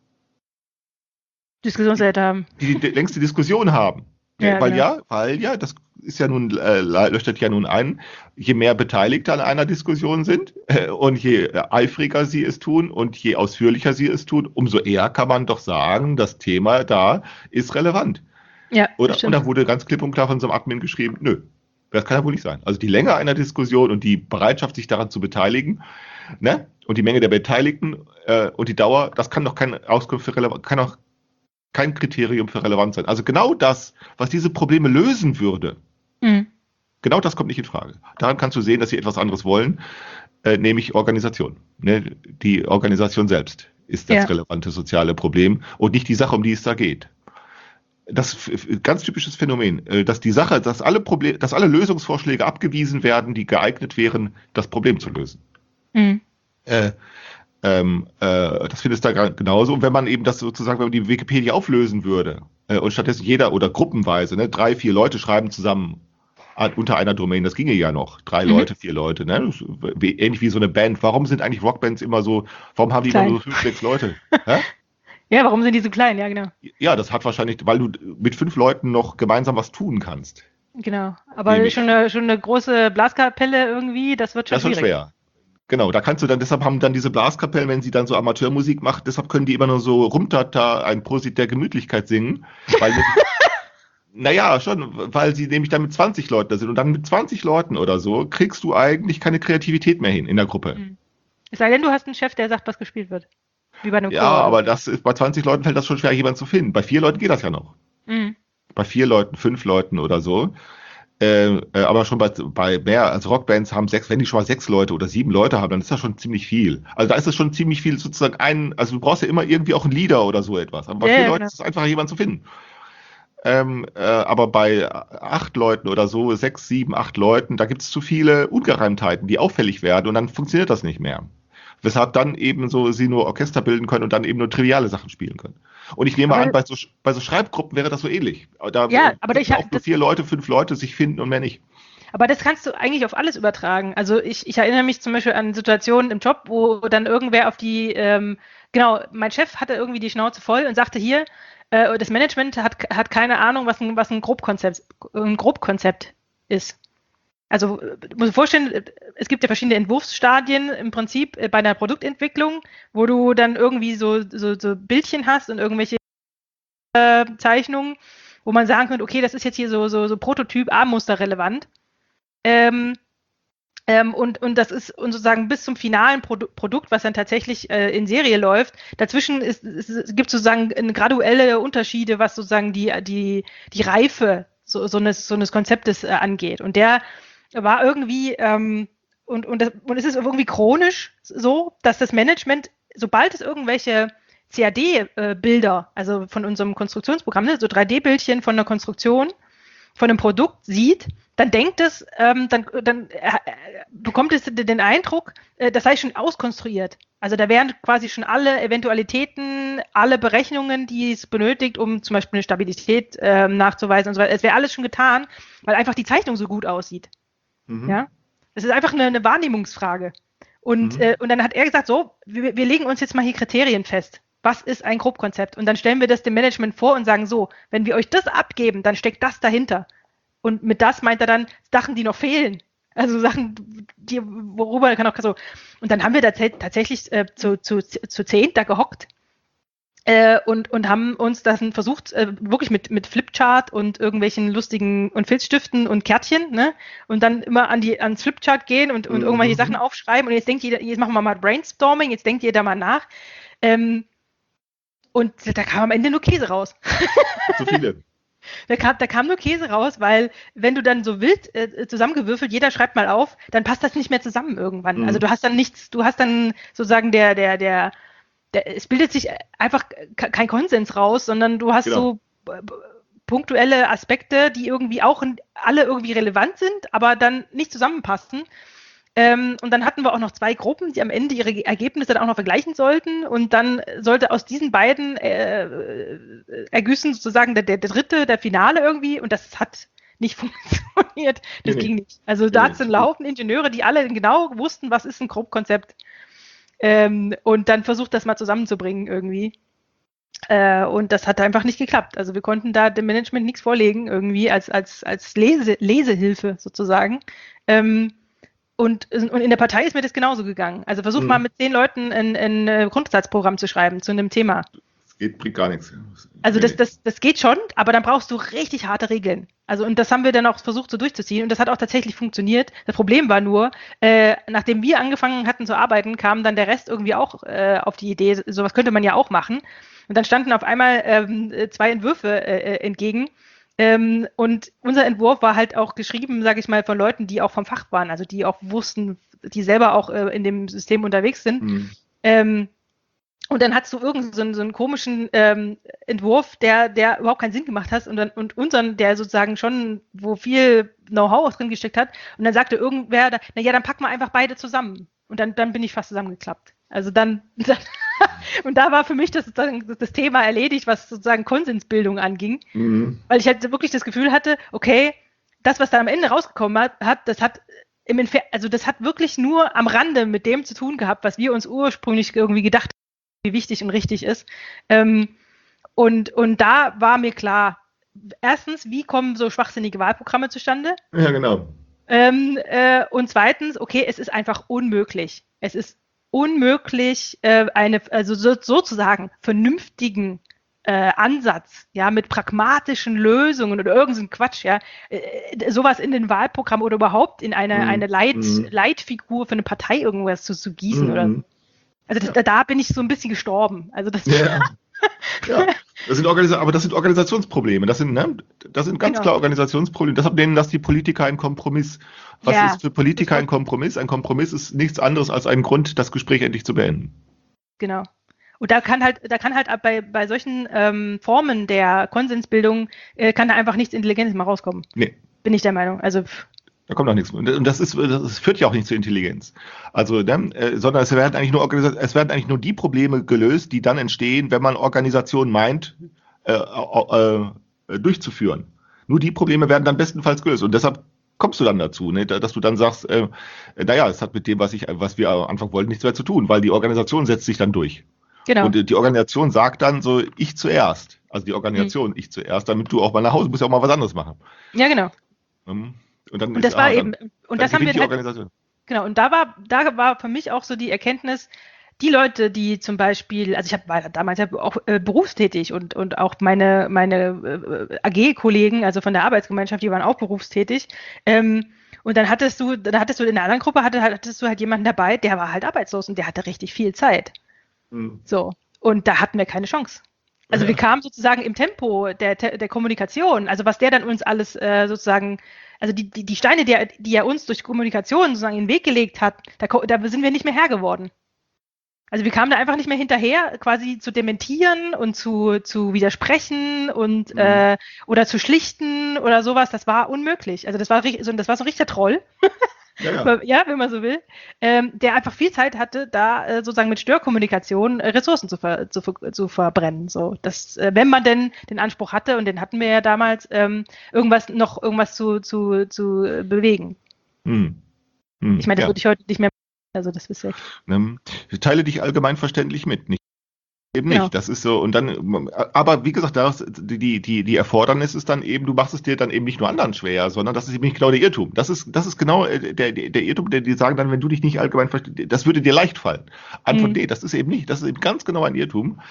Diskussionsseite haben. die die längste Diskussion haben. Ja, weil genau. ja, weil ja, das ist ja nun, äh, leuchtet ja nun ein, je mehr Beteiligte an einer Diskussion sind äh, und je äh, eifriger sie es tun und je ausführlicher sie es tun, umso eher kann man doch sagen, das Thema da ist relevant. Ja, Oder? stimmt. Und da wurde ganz klipp und klar von so einem Admin geschrieben, nö, das kann ja wohl nicht sein. Also die Länge einer Diskussion und die Bereitschaft, sich daran zu beteiligen, ne, und die Menge der Beteiligten äh, und die Dauer, das kann doch kein Auskunft für relevant, kann doch kein Kriterium für Relevanz sein. Also genau das, was diese Probleme lösen würde, Mhm. genau das kommt nicht in Frage. Daran kannst du sehen, dass sie etwas anderes wollen, äh, nämlich Organisation. Ne? Die Organisation selbst ist das Ja. relevante soziale Problem und nicht die Sache, um die es da geht. Das ist f- ganz typisches Phänomen, äh, dass die Sache, dass alle Probleme, dass alle Lösungsvorschläge abgewiesen werden, die geeignet wären, das Problem zu lösen. Mhm. Äh, ähm, äh, das findest du da genauso. Und wenn man eben das sozusagen, wenn man die Wikipedia auflösen würde äh, und stattdessen jeder oder gruppenweise, ne, drei, vier Leute schreiben zusammen an, unter einer Domain, das ginge ja noch. Drei Mhm. Leute, vier Leute, ne? Das ist wie, ähnlich wie so eine Band. Warum sind eigentlich Rockbands immer so, warum haben die immer Klein. nur so fünf, sechs Leute? Hä? Ja, warum sind die so klein? Ja, genau. Ja, das hat wahrscheinlich, weil du mit fünf Leuten noch gemeinsam was tun kannst. Genau. Aber Nämlich- schon eine, schon eine große Blaskapelle irgendwie, das wird schon Das wird schwierig. schwer. Genau, da kannst du dann, deshalb haben dann diese Blaskapellen, wenn sie dann so Amateurmusik macht, deshalb können die immer nur so rumtata, ein Prosit der Gemütlichkeit singen. Weil mit, naja, schon, weil sie nämlich dann mit zwanzig Leuten da sind. Und dann mit zwanzig Leuten oder so kriegst du eigentlich keine Kreativität mehr hin in der Gruppe. Mhm. Es sei denn, du hast einen Chef, der sagt, was gespielt wird. Wie bei einem Ja, Chor. aber das ist, bei zwanzig Leuten fällt das schon schwer, jemanden zu finden. Bei vier Leuten geht das ja noch. Mhm. Bei vier Leuten, fünf Leuten oder so. Äh, äh, aber schon bei, bei mehr, also Rockbands haben sechs, wenn die schon mal sechs Leute oder sieben Leute haben, dann ist das schon ziemlich viel. Also da ist es schon ziemlich viel sozusagen ein, also du brauchst ja immer irgendwie auch einen Leader oder so etwas. Aber bei Ja, vier ja, Leuten genau. ist es einfacher, jemanden zu finden. Ähm, äh, aber bei acht Leuten oder so, sechs, sieben, acht Leuten, da gibt es zu viele Ungereimtheiten, die auffällig werden und dann funktioniert das nicht mehr. Weshalb dann eben so sie nur Orchester bilden können und dann eben nur triviale Sachen spielen können. Und ich nehme Aber- an, bei so, bei so Schreibgruppen wäre das so ähnlich. Da Ja, aber müssen ich hab- auch nur das- vier Leute, fünf Leute sich finden und mehr nicht. Aber das kannst du eigentlich auf alles übertragen. Also ich, ich erinnere mich zum Beispiel an Situationen im Job, wo dann irgendwer auf die, ähm, genau, mein Chef hatte irgendwie die Schnauze voll und sagte hier, äh, das Management hat, hat keine Ahnung, was ein, was ein Grobkonzept, ein Grobkonzept ist. Also äh, du musst dir vorstellen, äh, es gibt ja verschiedene Entwurfsstadien im Prinzip äh, bei einer Produktentwicklung, wo du dann irgendwie so, so, so Bildchen hast und irgendwelche äh, Zeichnungen, wo man sagen könnte, okay, das ist jetzt hier so, so, so Prototyp A-Muster relevant. Ähm, ähm, und, und das ist und sozusagen bis zum finalen Produ Produkt, was dann tatsächlich äh, in Serie läuft. Dazwischen ist, ist, es gibt sozusagen eine graduelle Unterschiede, was sozusagen die, die, die Reife so, so, eines, so eines Konzeptes äh, angeht. Und der war irgendwie ähm, und, und, das, und es ist irgendwie chronisch so, dass das Management, sobald es irgendwelche C A D-Bilder, also von unserem Konstruktionsprogramm, ne, so drei D-Bildchen von einer Konstruktion, von einem Produkt sieht, dann denkt es, ähm, dann, dann äh, bekommt es den Eindruck, äh, das sei schon auskonstruiert. Also da wären quasi schon alle Eventualitäten, alle Berechnungen, die es benötigt, um zum Beispiel eine Stabilität äh, nachzuweisen und so weiter. Es wäre alles schon getan, weil einfach die Zeichnung so gut aussieht. Mhm. Ja, es ist einfach eine, eine Wahrnehmungsfrage. Und, mhm. äh, und dann hat er gesagt, so, wir, wir legen uns jetzt mal hier Kriterien fest. Was ist ein Grobkonzept? Und dann stellen wir das dem Management vor und sagen so, wenn wir euch das abgeben, dann steckt das dahinter. Und mit das meint er dann Sachen, die noch fehlen. Also Sachen, die, worüber kann auch so. Und dann haben wir da tatsächlich äh, zu, zu, zu zehn da gehockt äh, und, und haben uns das versucht, äh, wirklich mit, mit Flipchart und irgendwelchen lustigen und Filzstiften und Kärtchen, ne? Und dann immer an die, ans Flipchart gehen und, und mhm. irgendwelche Sachen aufschreiben. Und jetzt denkt jeder, jetzt machen wir mal Brainstorming, jetzt denkt ihr da mal nach. Ähm, und da kam am Ende nur Käse raus. Zu viele. Da kam, da kam nur Käse raus, weil wenn du dann so wild äh, zusammengewürfelt, jeder schreibt mal auf, dann passt das nicht mehr zusammen irgendwann. Mhm. Also du hast dann nichts, du hast dann sozusagen der, der, der, der es bildet sich einfach kein Konsens raus, sondern du hast genau. so äh, punktuelle Aspekte, die irgendwie auch in, alle irgendwie relevant sind, aber dann nicht zusammenpassen. Ähm, und dann hatten wir auch noch zwei Gruppen, die am Ende ihre Ergebnisse dann auch noch vergleichen sollten. Und dann sollte aus diesen beiden äh, ergüssen sozusagen der, der, der dritte, der Finale irgendwie. Und das hat nicht funktioniert. Das nee, ging nicht. Also nee, da nee, sind laufend Ingenieure, die alle genau wussten, was ist ein Grobkonzept. Ähm, und dann versucht, das mal zusammenzubringen irgendwie. Äh, und das hat einfach nicht geklappt. Also wir konnten da dem Management nichts vorlegen irgendwie als, als, als Lese, Lesehilfe sozusagen. Ähm, Und, und in der Partei ist mir das genauso gegangen. Also versuch mhm. mal mit zehn Leuten ein, ein Grundsatzprogramm zu schreiben zu einem Thema. Das geht, bringt gar nichts. Also das, das, das geht schon, aber dann brauchst du richtig harte Regeln. Also und das haben wir dann auch versucht so durchzuziehen und das hat auch tatsächlich funktioniert. Das Problem war nur, äh, nachdem wir angefangen hatten zu arbeiten, kam dann der Rest irgendwie auch äh, auf die Idee, sowas könnte man ja auch machen. Und dann standen auf einmal ähm, zwei Entwürfe äh, entgegen. Ähm, und unser Entwurf war halt auch geschrieben, sage ich mal, von Leuten, die auch vom Fach waren, also die auch wussten, die selber auch äh, in dem System unterwegs sind. Mhm. Ähm, und dann hattest du irgendeinen so, so einen komischen ähm, Entwurf, der, der überhaupt keinen Sinn gemacht hat und, dann, und unseren, der sozusagen schon, wo viel Know-how auch drin gesteckt hat. Und dann sagte irgendwer, na ja, dann packen wir einfach beide zusammen. Und dann, dann bin ich fast zusammengeklappt. Also dann, dann und da war für mich das, das Thema erledigt, was sozusagen Konsensbildung anging, mhm. weil ich halt wirklich das Gefühl hatte, okay, das, was da am Ende rausgekommen hat, hat das hat im Entfer- also das hat wirklich nur am Rande mit dem zu tun gehabt, was wir uns ursprünglich irgendwie gedacht haben, wie wichtig und richtig ist. Ähm, und, und da war mir klar, erstens, wie kommen so schwachsinnige Wahlprogramme zustande? Ja, genau. Ähm, äh, und zweitens, okay, es ist einfach unmöglich. Es ist unmöglich, äh, eine, also so, sozusagen vernünftigen äh, Ansatz, ja, mit pragmatischen Lösungen oder irgendein Quatsch, ja, äh, sowas in den Wahlprogramm oder überhaupt in eine, mm, eine Leit, mm. Leitfigur für eine Partei irgendwas zu, zu gießen mm. oder. Also das, ja. da bin ich so ein bisschen gestorben. Also das. Ja. Ja, das sind Organis- aber das sind Organisationsprobleme. Das sind, ne, das sind ganz genau. klar Organisationsprobleme. Deshalb nennen das die Politiker einen Kompromiss. Was ja, ist für Politiker ein Kompromiss? Ein Kompromiss ist nichts anderes als ein Grund, das Gespräch endlich zu beenden. Genau. Und da kann halt, da kann halt bei, bei solchen ähm, Formen der Konsensbildung äh, kann da einfach nichts Intelligentes mal rauskommen. Nee. Bin ich der Meinung. Also pff. Da kommt auch nichts. Und das ist, das führt ja auch nicht zur Intelligenz. Also, ne, äh, sondern es werden eigentlich nur Organisa- es werden eigentlich nur die Probleme gelöst, die dann entstehen, wenn man Organisationen meint, äh, äh, äh, durchzuführen. Nur die Probleme werden dann bestenfalls gelöst. Und deshalb kommst du dann dazu, ne, dass du dann sagst, äh, naja, es hat mit dem, was ich, was wir am Anfang wollten, nichts mehr zu tun, weil die Organisation setzt sich dann durch. Genau. Und die Organisation sagt dann so, ich zuerst. Also die Organisation, hm. ich zuerst, damit du auch mal nach Hause musst, ja auch mal was anderes machen. Ja, genau. Um, Und, dann und das ist, war ah, eben, dann, und das haben wir halt, genau, und da war, da war für mich auch so die Erkenntnis, die Leute, die zum Beispiel, also ich hab, war damals ja auch äh, berufstätig und, und auch meine, meine äh, A G-Kollegen, also von der Arbeitsgemeinschaft, die waren auch berufstätig, ähm, und dann hattest du, dann hattest du in der anderen Gruppe, hatte, hattest du halt jemanden dabei, der war halt arbeitslos und der hatte richtig viel Zeit. Mhm. So, und da hatten wir keine Chance. Also ja. wir kamen sozusagen im Tempo der, der Kommunikation, also was der dann uns alles äh, sozusagen also die, die, die Steine, die er, die er uns durch Kommunikation sozusagen in den Weg gelegt hat, da, da sind wir nicht mehr Herr geworden. Also wir kamen da einfach nicht mehr hinterher, quasi zu dementieren und zu, zu widersprechen und mhm. äh, oder zu schlichten oder sowas. Das war unmöglich. Also das war so, das war so ein richtiger Troll. Ja, ja. ja, wenn man so will, ähm, der einfach viel Zeit hatte, da äh, sozusagen mit Störkommunikation äh, Ressourcen zu, ver, zu, zu verbrennen. So, dass, äh, wenn man denn den Anspruch hatte, und den hatten wir ja damals, ähm, irgendwas noch irgendwas zu, zu, zu äh, bewegen. Hm. Hm, ich meine, das ja. würde ich heute nicht mehr. Also das ist ja. Ich teile dich allgemein verständlich mit, nicht? Eben nicht, genau. Das ist so, und dann, aber wie gesagt, das, die, die, die Erfordernis ist dann eben, du machst es dir dann eben nicht nur anderen schwer, sondern das ist eben nicht genau der Irrtum. Das ist, das ist genau der, der Irrtum, der die sagen dann, wenn du dich nicht allgemein verstehst, das würde dir leicht fallen. Antwort D, mhm. das ist eben nicht, das ist eben ganz genau ein Irrtum.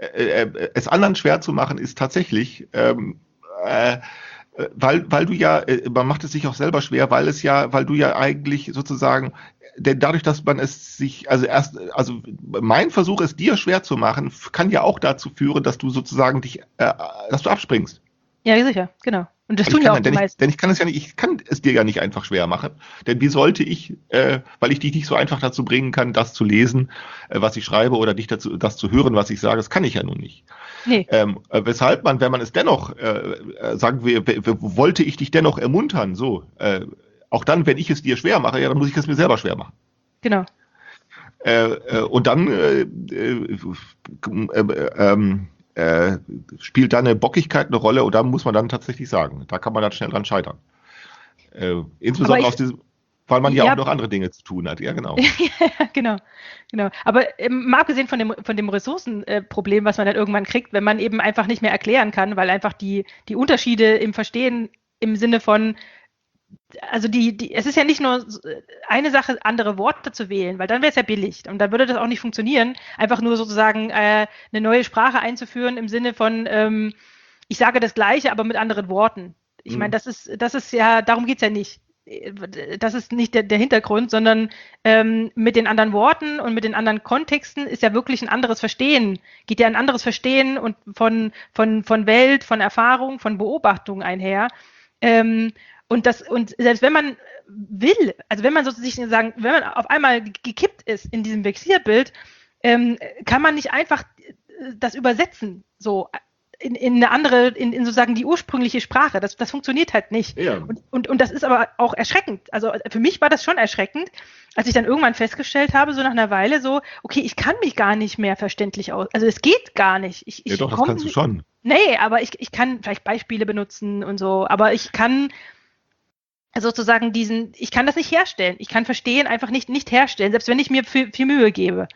Es anderen schwer zu machen, ist tatsächlich, ähm, äh, weil, weil du ja, man macht es sich auch selber schwer, weil es ja, weil du ja eigentlich sozusagen, denn dadurch, dass man es sich, also erst, also mein Versuch, es dir schwer zu machen, kann ja auch dazu führen, dass du sozusagen dich, äh, dass du abspringst. Ja, sicher, genau. Und das tun ja auch die meisten. Denn ich kann es ja nicht, ich kann es dir ja nicht einfach schwer machen. Denn wie sollte ich, äh, weil ich dich nicht so einfach dazu bringen kann, das zu lesen, äh, was ich schreibe, oder dich dazu, das zu hören, was ich sage, das kann ich ja nun nicht. Nee. Ähm, äh, weshalb man, wenn man es dennoch, äh, sagen wir, w- w- wollte ich dich dennoch ermuntern, so, äh, auch dann, wenn ich es dir schwer mache, ja, dann muss ich es mir selber schwer machen. Genau. Äh, äh, und dann äh, äh, äh, ähm, äh, spielt da eine Bockigkeit eine Rolle, und da muss man dann tatsächlich sagen, da kann man dann schnell dran scheitern. Äh, insbesondere ich, aus diesem, weil man ja, ja auch noch andere Dinge zu tun hat. Ja, genau. ja, genau, genau. Aber ähm, mal abgesehen von dem, von dem Ressourcenproblem, was man dann irgendwann kriegt, wenn man eben einfach nicht mehr erklären kann, weil einfach die, die Unterschiede im Verstehen im Sinne von, also die, die, es ist ja nicht nur eine Sache, andere Worte zu wählen, weil dann wäre es ja billig und dann würde das auch nicht funktionieren, einfach nur sozusagen äh, eine neue Sprache einzuführen im Sinne von, ähm, ich sage das Gleiche, aber mit anderen Worten. Ich mhm. meine, das ist, das ist ja, darum geht's ja nicht. Das ist nicht der, der Hintergrund, sondern ähm, mit den anderen Worten und mit den anderen Kontexten ist ja wirklich ein anderes Verstehen, geht ja ein anderes Verstehen und von, von, von Welt, von Erfahrung, von Beobachtung einher. Ähm, Und das, und selbst wenn man will, also wenn man sozusagen sagen, wenn man auf einmal gekippt ist in diesem Vexierbild, ähm, kann man nicht einfach das übersetzen, so in, in eine andere, in, in sozusagen die ursprüngliche Sprache. Das, das funktioniert halt nicht. Ja. Und, und, und das ist aber auch erschreckend. Also für mich war das schon erschreckend, als ich dann irgendwann festgestellt habe, so nach einer Weile so, okay, ich kann mich gar nicht mehr verständlich aus, also es geht gar nicht. Ich, ich ja doch, das kannst du schon. Nee, aber ich, ich kann vielleicht Beispiele benutzen und so, aber ich kann sozusagen diesen, ich kann das nicht herstellen. Ich kann Verstehen einfach nicht, nicht herstellen, selbst wenn ich mir viel, viel Mühe gebe.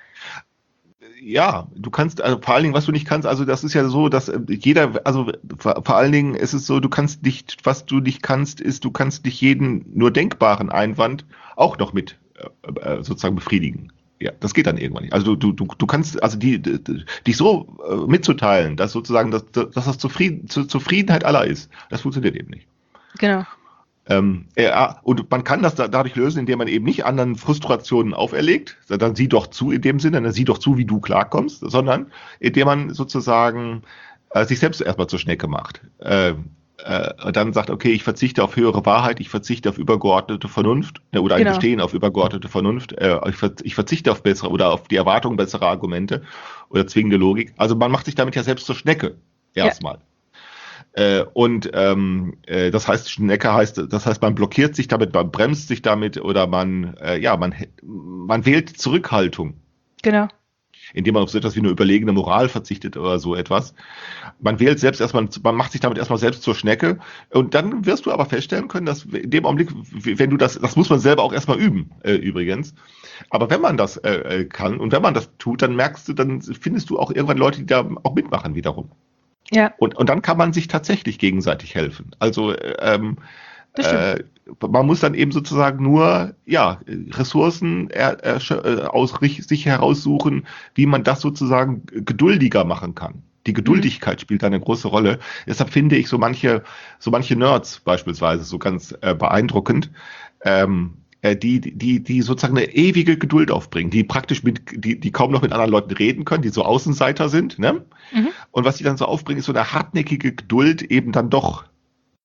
Ja, du kannst, also vor allen Dingen, was du nicht kannst, also das ist ja so, dass jeder, also vor, vor allen Dingen ist es so, du kannst nicht, was du nicht kannst, ist, du kannst nicht jeden nur denkbaren Einwand auch noch mit äh, sozusagen befriedigen. Ja, das geht dann irgendwann nicht. Also du, du, du kannst, also die, die dich so äh, mitzuteilen, dass sozusagen, dass, dass das Zufrieden, zur Zufriedenheit aller ist, das funktioniert eben nicht. Genau. Ähm, ja, und man kann das da, dadurch lösen, indem man eben nicht anderen Frustrationen auferlegt, dann sieh doch zu in dem Sinne, dann sieh doch zu, wie du klarkommst, sondern indem man sozusagen äh, sich selbst erstmal zur Schnecke macht. Äh, äh, und dann sagt, okay, ich verzichte auf höhere Wahrheit, ich verzichte auf übergeordnete Vernunft, äh, oder ein genau. Bestehen auf übergeordnete Vernunft, äh, ich, ver- ich verzichte auf bessere oder auf die Erwartung besserer Argumente oder zwingende Logik. Also man macht sich damit ja selbst zur Schnecke erstmal. Ja. Äh, und ähm, äh, das heißt, Schnecke heißt, das heißt, man blockiert sich damit, man bremst sich damit oder man, äh, ja, man, man wählt Zurückhaltung. Genau. Indem man auf so etwas wie eine überlegene Moral verzichtet oder so etwas. Man wählt selbst erstmal, man macht sich damit erstmal selbst zur Schnecke und dann wirst du aber feststellen können, dass in dem Augenblick, wenn du das, das muss man selber auch erstmal üben, äh, übrigens. Aber wenn man das äh, kann und wenn man das tut, dann merkst du, dann findest du auch irgendwann Leute, die da auch mitmachen wiederum. Ja. Und, und dann kann man sich tatsächlich gegenseitig helfen. Also ähm, äh, man muss dann eben sozusagen nur ja Ressourcen er, er, aus sich heraussuchen, wie man das sozusagen geduldiger machen kann. Die Geduldigkeit mhm. spielt da eine große Rolle. Deshalb finde ich so manche so manche Nerds beispielsweise so ganz äh, beeindruckend. Ähm, Die, die, die sozusagen eine ewige Geduld aufbringen, die praktisch mit, die, die kaum noch mit anderen Leuten reden können, die so Außenseiter sind, ne? Mhm. Und was die dann so aufbringen, ist so eine hartnäckige Geduld, eben dann doch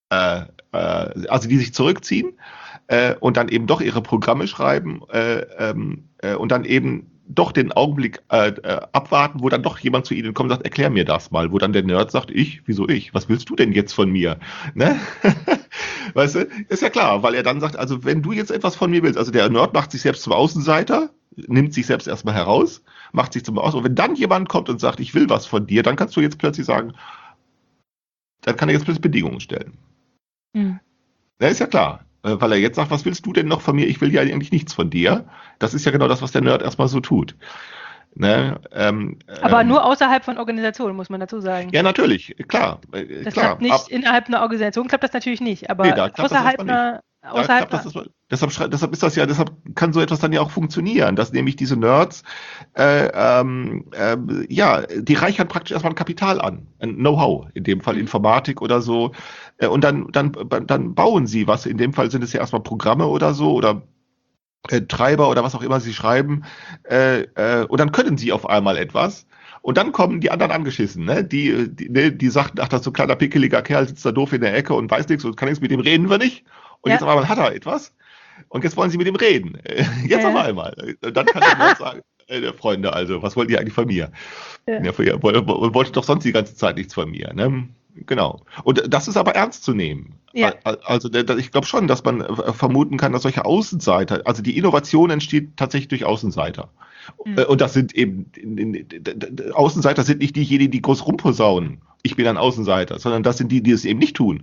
äh, äh, also die sich zurückziehen äh, und dann eben doch ihre Programme schreiben äh, ähm, äh, und dann eben doch den Augenblick äh, äh, abwarten, wo dann doch jemand zu ihnen kommt und sagt, erklär mir das mal, wo dann der Nerd sagt, ich, wieso ich, was willst du denn jetzt von mir? Ne? Weißt du, ist ja klar, weil er dann sagt, also wenn du jetzt etwas von mir willst, also der Nerd macht sich selbst zum Außenseiter, nimmt sich selbst erstmal heraus, macht sich zum Außenseiter, und wenn dann jemand kommt und sagt, ich will was von dir, dann kannst du jetzt plötzlich sagen, dann kann er jetzt plötzlich Bedingungen stellen. Mhm. Ja, ist ja klar. Weil er jetzt sagt, was willst du denn noch von mir? Ich will ja eigentlich nichts von dir. Das ist ja genau das, was der Nerd erstmal so tut. Ne? Ähm, Aber ähm, nur außerhalb von Organisationen, muss man dazu sagen. Ja, natürlich, klar. Das klar. klappt nicht, Ab, innerhalb einer Organisation klappt das natürlich nicht, aber nee, da klappt außerhalb das einer... Da Außerhalb klappt das, das, deshalb, schrei- deshalb ist das ja, deshalb kann so etwas dann ja auch funktionieren, dass nämlich diese Nerds, äh, ähm, äh, ja, die reichern praktisch erstmal ein Kapital an, ein Know-how, in dem Fall Informatik oder so, äh, und dann, dann, dann bauen sie was, in dem Fall sind es ja erstmal Programme oder so, oder äh, Treiber oder was auch immer sie schreiben, äh, äh, und dann können sie auf einmal etwas. Und dann kommen die anderen angeschissen, ne? Die, die, ne, die sagten, ach, das ist so ein kleiner pickeliger Kerl, sitzt da doof in der Ecke und weiß nichts und kann nichts, mit dem reden wir nicht. Und Ja. jetzt auf einmal hat er etwas. Und jetzt wollen sie mit ihm reden. Jetzt Ja. auf einmal. Und dann kann er mal sagen, äh, Freunde, also, was wollt ihr eigentlich von mir? Ja. Ja, ihr wollt, wollt doch sonst die ganze Zeit nichts von mir, ne? Genau. Und das ist aber ernst zu nehmen. Ja. Also ich glaube schon, dass man vermuten kann, dass solche Außenseiter, also die Innovation entsteht tatsächlich durch Außenseiter. Mhm. Und das sind eben, Außenseiter sind nicht diejenigen, die groß rumposaunen. Ich bin ein Außenseiter, sondern das sind die, die es eben nicht tun.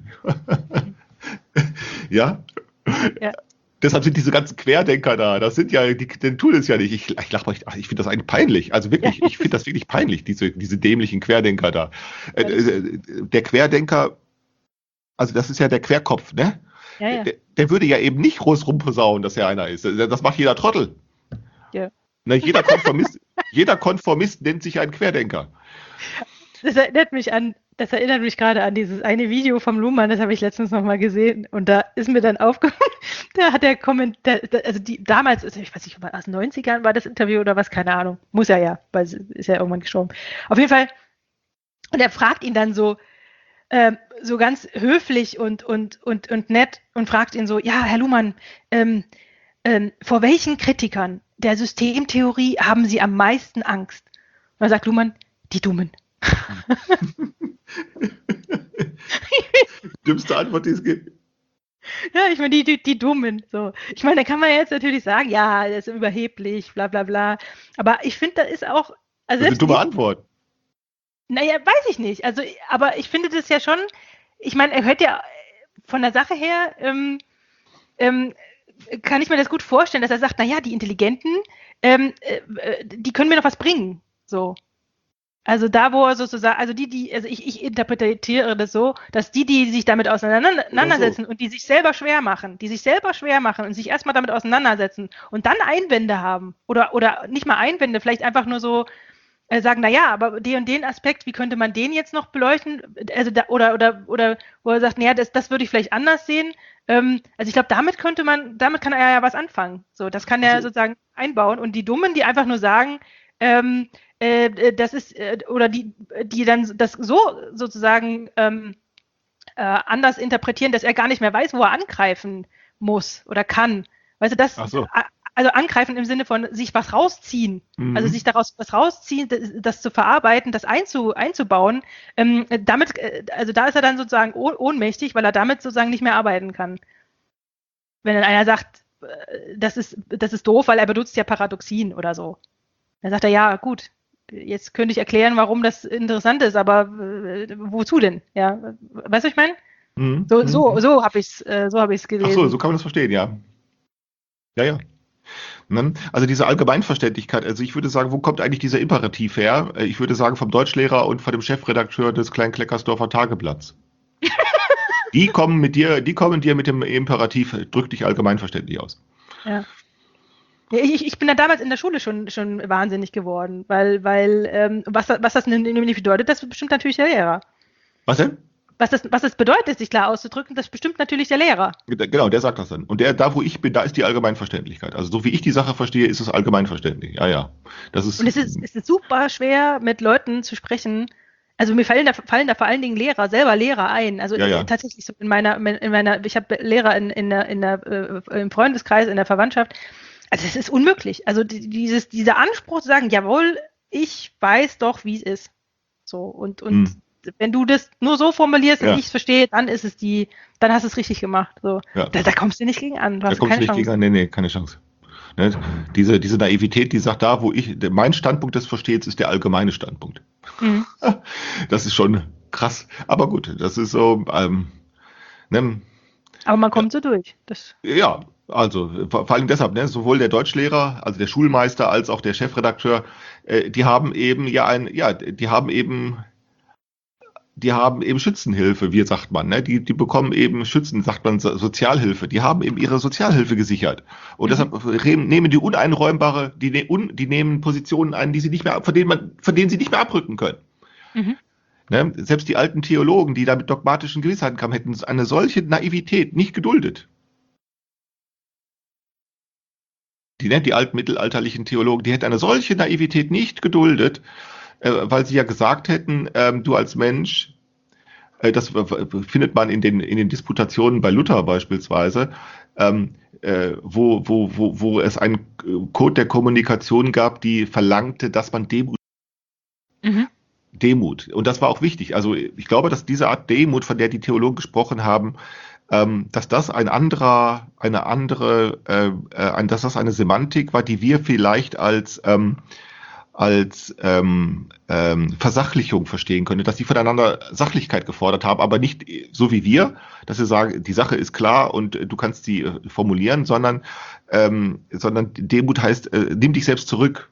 Ja? Ja. Deshalb sind diese ganzen Querdenker da, das sind ja, die, die tun es ja nicht. Ich, ich lache euch, ich finde das eigentlich peinlich. Also wirklich, ich finde das wirklich peinlich, diese, diese dämlichen Querdenker da. Äh, äh, der Querdenker, also das ist ja der Querkopf, ne? Ja, ja. Der, der würde ja eben nicht groß rumposaunen, dass er einer ist. Das macht jeder Trottel. Ja. Ne, jeder Konformist, jeder Konformist nennt sich ein Querdenker. Das erinnert mich an, das erinnert mich gerade an dieses eine Video vom Luhmann, das habe ich letztens noch mal gesehen und da ist mir dann aufgefallen, da hat der Kommentar, also die damals, ich weiß nicht, aus den neunzigern war das Interview oder was, keine Ahnung, muss er ja, weil es ist ja irgendwann gestorben. Auf jeden Fall, und er fragt ihn dann so, ähm, so ganz höflich und, und, und, und nett und fragt ihn so, ja, Herr Luhmann, ähm, ähm, vor welchen Kritikern der Systemtheorie haben Sie am meisten Angst? Und dann sagt Luhmann, die Dummen. Dümmste Antwort, die es gibt. Ja, ich meine, die, die, die Dummen. So. Ich meine, da kann man jetzt natürlich sagen, ja, das ist überheblich, bla bla bla. Aber ich finde, das ist auch. Also Das ist eine dumme ich, Antwort. Naja, weiß ich nicht. Also, aber ich finde das ja schon, ich meine, er hört ja von der Sache her, ähm, ähm, kann ich mir das gut vorstellen, dass er sagt, naja, die Intelligenten, ähm, äh, die können mir noch was bringen. So. Also da, wo er sozusagen, also die, die, also ich, ich interpretiere das so, dass die, die sich damit auseinandersetzen so. und die sich selber schwer machen, die sich selber schwer machen und sich erstmal damit auseinandersetzen und dann Einwände haben oder, oder nicht mal Einwände, vielleicht einfach nur so äh, sagen, na ja, aber den und den Aspekt, wie könnte man den jetzt noch beleuchten? Also da, oder, oder, oder wo er sagt, naja, das, das würde ich vielleicht anders sehen. Ähm, also ich glaube, damit könnte man, damit kann er ja was anfangen. So, das kann er Also, sozusagen einbauen und die Dummen, die einfach nur sagen, ähm, äh, das ist, äh, oder die, die dann das so sozusagen ähm, äh, anders interpretieren, dass er gar nicht mehr weiß, wo er angreifen muss oder kann. Weißt du, das, Ach so. also angreifen im Sinne von sich was rausziehen, Mhm. also sich daraus was rausziehen, das, das zu verarbeiten, das einzu, einzubauen, ähm, damit, äh, also da ist er dann sozusagen ohn, ohnmächtig, weil er damit sozusagen nicht mehr arbeiten kann. Wenn dann einer sagt, äh, das ist, das ist doof, weil er benutzt ja Paradoxien oder so. Dann sagt er, ja, gut, jetzt könnte ich erklären, warum das interessant ist, aber äh, wozu denn? Ja, weißt du, ich meine? Mhm. So, so, Mhm. so habe ich es äh, so hab ich's gelesen. Ach so, so kann man das verstehen, ja. Ja, ja. Ne? Also diese Allgemeinverständlichkeit, also ich würde sagen, wo kommt eigentlich dieser Imperativ her? Äh, Ich würde sagen, vom Deutschlehrer und von dem Chefredakteur des Klein-Kleckersdorfer Tageblatts. Die kommen mit dir, die kommen dir mit dem Imperativ, äh, drück dich allgemeinverständlich aus. Ja. Ja, ich, ich bin da damals in der Schule schon, schon wahnsinnig geworden, weil, weil ähm, was, was das nämlich bedeutet, das bestimmt natürlich der Lehrer. Was denn? Was das, was das bedeutet, sich klar auszudrücken, das bestimmt natürlich der Lehrer. Genau, der sagt das dann. Und der, da wo ich bin, da ist die Allgemeinverständlichkeit. Also so wie ich die Sache verstehe, ist es allgemeinverständlich. Ja, ja. Das ist, Und es ist, es ist super schwer, mit Leuten zu sprechen, Also mir fallen da, fallen da vor allen Dingen Lehrer, selber Lehrer ein. Also Ja, ja. tatsächlich so in meiner, in meiner, ich habe Lehrer in, in der, in der, äh, im Freundeskreis, in der Verwandtschaft. Also es ist unmöglich. Also die, dieses, dieser Anspruch zu sagen, jawohl, ich weiß doch, wie es ist. So, und, und Hm. wenn du das nur so formulierst Ja. und ich es verstehe, dann ist es die, dann hast du es richtig gemacht. So. Ja. Da, da kommst du nicht gegen an. Du Da hast kommst du keine nicht Chance. gegen an. Nee, nee, keine Chance. Ne? Diese, diese Naivität, die sagt, da, wo ich, mein Standpunkt des Verstehens ist der allgemeine Standpunkt. Mhm. Das ist schon krass. Aber gut, das ist so, ähm, ne? Aber man kommt so durch. Das, Ja, also vor, vor allem deshalb, ne, sowohl der Deutschlehrer, also der Schulmeister, als auch der Chefredakteur, äh, die haben eben ja ein, ja, die haben eben, die haben eben Schützenhilfe, wie sagt man, ne? Die, die bekommen eben Schützen, sagt man So- Sozialhilfe. Die haben eben ihre Sozialhilfe gesichert. Und Mhm. deshalb re- nehmen die uneinräumbare, die, ne, un, die nehmen Positionen ein, die sie nicht mehr, von denen man, von denen sie nicht mehr abrücken können. mhm. Ne? Selbst die alten Theologen, die da mit dogmatischen Gewissheiten kamen, hätten eine solche Naivität nicht geduldet. Die, ne, die alten mittelalterlichen Theologen, die hätten eine solche Naivität nicht geduldet, äh, weil sie ja gesagt hätten, ähm, du als Mensch, äh, das äh, findet man in den, in den Disputationen bei Luther beispielsweise, ähm, äh, wo, wo, wo, wo es einen äh, Code der Kommunikation gab, die verlangte, dass man Demut Mhm. Demut. Und das war auch wichtig. Also ich glaube, dass diese Art Demut, von der die Theologen gesprochen haben, ähm, dass das ein anderer, eine andere, äh, äh, ein, dass das eine Semantik war, die wir vielleicht als ähm, als ähm, ähm, Versachlichung verstehen können, dass sie voneinander Sachlichkeit gefordert haben, aber nicht so wie wir, dass sie sagen, die Sache ist klar und äh, du kannst sie äh, formulieren, sondern ähm, sondern Demut heißt, äh, nimm dich selbst zurück.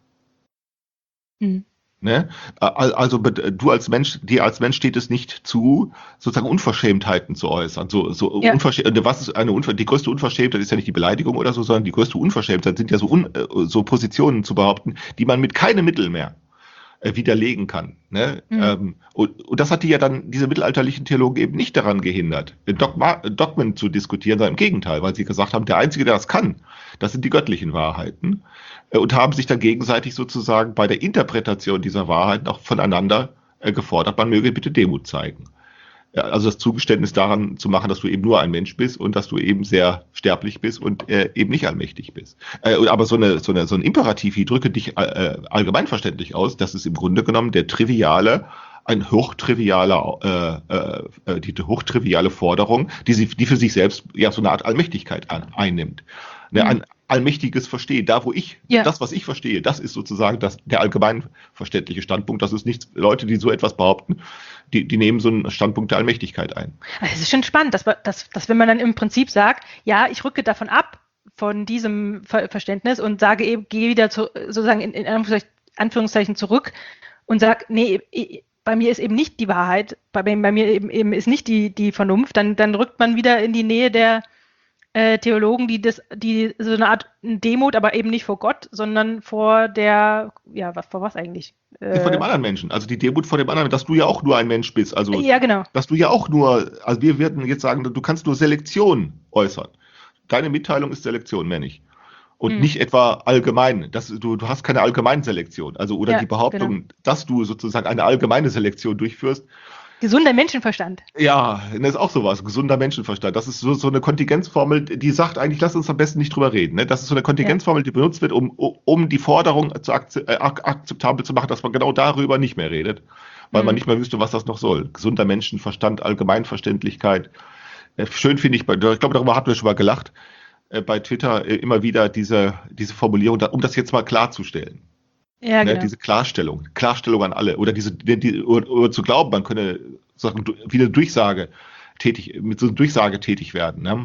Mhm. Ne? Al- Also be- du als Mensch, dir als Mensch steht es nicht zu, sozusagen Unverschämtheiten zu äußern. So, so Ja. Unverschäm- was ist eine Unver die größte Unverschämtheit ist ja nicht die Beleidigung oder so, sondern die größte Unverschämtheit sind ja so, un äh, so Positionen zu behaupten, die man mit keinem Mittel mehr äh, widerlegen kann. Ne? Mhm. Ähm, und, und das hat die ja dann, diese mittelalterlichen Theologen eben nicht daran gehindert, Dogma, Dogmen zu diskutieren, sondern im Gegenteil, weil sie gesagt haben, der Einzige, der das kann, das sind die göttlichen Wahrheiten, äh, und haben sich dann gegenseitig sozusagen bei der Interpretation dieser Wahrheiten auch voneinander äh, gefordert, man möge bitte Demut zeigen. Ja, also das Zugeständnis daran zu machen, dass du eben nur ein Mensch bist und dass du eben sehr sterblich bist und äh, eben nicht allmächtig bist. Äh, aber so, eine, so, eine, so ein Imperativ wie drücke dich äh, allgemeinverständlich aus, das ist im Grunde genommen der triviale, ein hochtrivialer, äh, äh, die hochtriviale Forderung, die, sie, die für sich selbst ja so eine Art Allmächtigkeit an, einnimmt. Ne, ein allmächtiges Verstehen, da wo ich, Ja. das was ich verstehe, das ist sozusagen das, der allgemeinverständliche Standpunkt. Das ist nichts, Leute, die so etwas behaupten, die, die nehmen so einen Standpunkt der Allmächtigkeit ein. Also es ist schon spannend, dass, dass, dass wenn man dann im Prinzip sagt, ja, ich rücke davon ab, von diesem Ver Verständnis und sage eben, gehe wieder zu, sozusagen in, in Anführungszeichen, Anführungszeichen zurück und sage, nee, ich, bei mir ist eben nicht die Wahrheit, bei, bei mir eben, eben ist nicht die, die Vernunft, dann, dann rückt man wieder in die Nähe der äh, Theologen, die das, die so eine Art Demut, aber eben nicht vor Gott, sondern vor der, ja, was, vor was eigentlich? Äh, vor dem anderen Menschen, also die Demut vor dem anderen, dass du ja auch nur ein Mensch bist, also ja, genau. dass du ja auch nur, also wir würden jetzt sagen, du kannst nur Selektion äußern. Deine Mitteilung ist Selektion, mehr nicht. Und Hm. nicht etwa allgemein. Das, du, du hast keine Allgemeinselektion. Also, oder Ja, die Behauptung, genau. dass du sozusagen eine allgemeine Selektion durchführst. Gesunder Menschenverstand. Ja, das ist auch sowas. Gesunder Menschenverstand. Das ist so, so eine Kontingenzformel, die sagt eigentlich, lass uns am besten nicht drüber reden. Ne? Das ist so eine Kontingenzformel, die benutzt wird, um, um die Forderung zu akze äh, akzeptabel zu machen, dass man genau darüber nicht mehr redet. Weil Hm. man nicht mehr wüsste, was das noch soll. Gesunder Menschenverstand, Allgemeinverständlichkeit. Äh, schön finde ich, bei- ich glaube, darüber hatten wir schon mal gelacht, äh, bei Twitter äh, immer wieder diese, diese Formulierung, da, um das jetzt mal klarzustellen. Ja, Ne, genau. diese Klarstellung, Klarstellung an alle. Oder diese, die, die, oder, oder zu glauben, man könne Sachen du- wie eine Durchsage tätig, mit so einer Durchsage tätig werden. Ne?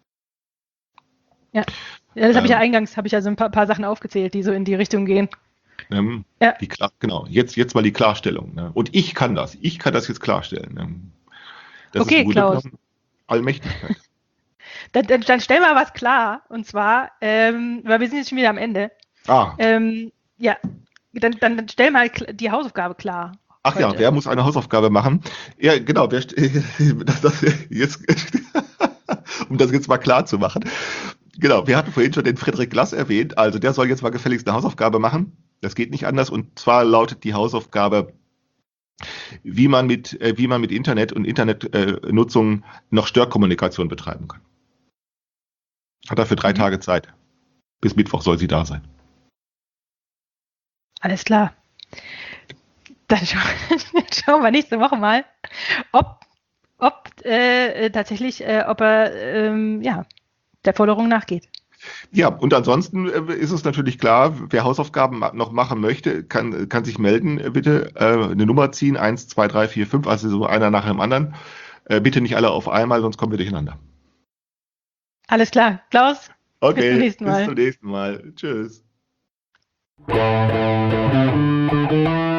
Ja, das habe ich ja Ähm. eingangs, habe ich ja so ein paar, paar Sachen aufgezählt, die so in die Richtung gehen. Ne? Ja. Die Klar, genau, jetzt, jetzt mal die Klarstellung. Ne? Und ich kann das, ich kann das jetzt klarstellen. Ne? Das Okay, ist im Grunde Klaus. genommen Allmächtigkeit. Dann, dann, dann stell mal was klar. Und zwar, ähm, weil wir sind jetzt schon wieder am Ende. Ah, Ähm, ja, dann, dann, dann stell mal kl- die Hausaufgabe klar. ach ja, heute. wer muss eine Hausaufgabe machen? Ja, genau, wer, st- das, das, jetzt, um das jetzt mal klar zu machen. Genau, wir hatten vorhin schon den Friedrich Glass erwähnt, also der soll jetzt mal gefälligst eine Hausaufgabe machen. Das geht nicht anders und zwar lautet die Hausaufgabe, wie man mit, äh, wie man mit Internet und Internetnutzung äh, noch Störkommunikation betreiben kann. Hat er für drei mhm. Tage Zeit. Bis Mittwoch soll sie da sein. Alles klar. Dann scha schauen wir nächste Woche mal, ob, ob äh, tatsächlich, äh, ob er ähm, ja, der Forderung nachgeht. Ja, und ansonsten äh, ist es natürlich klar, wer Hausaufgaben noch machen möchte, kann, kann sich melden, äh, bitte. Äh, eine Nummer ziehen, eins, zwei, drei, vier, fünf, also so einer nach dem anderen. Äh, bitte nicht alle auf einmal, sonst kommen wir durcheinander. Alles klar. Klaus, okay, bis zum nächsten Mal. Bis zum nächsten Mal. Tschüss.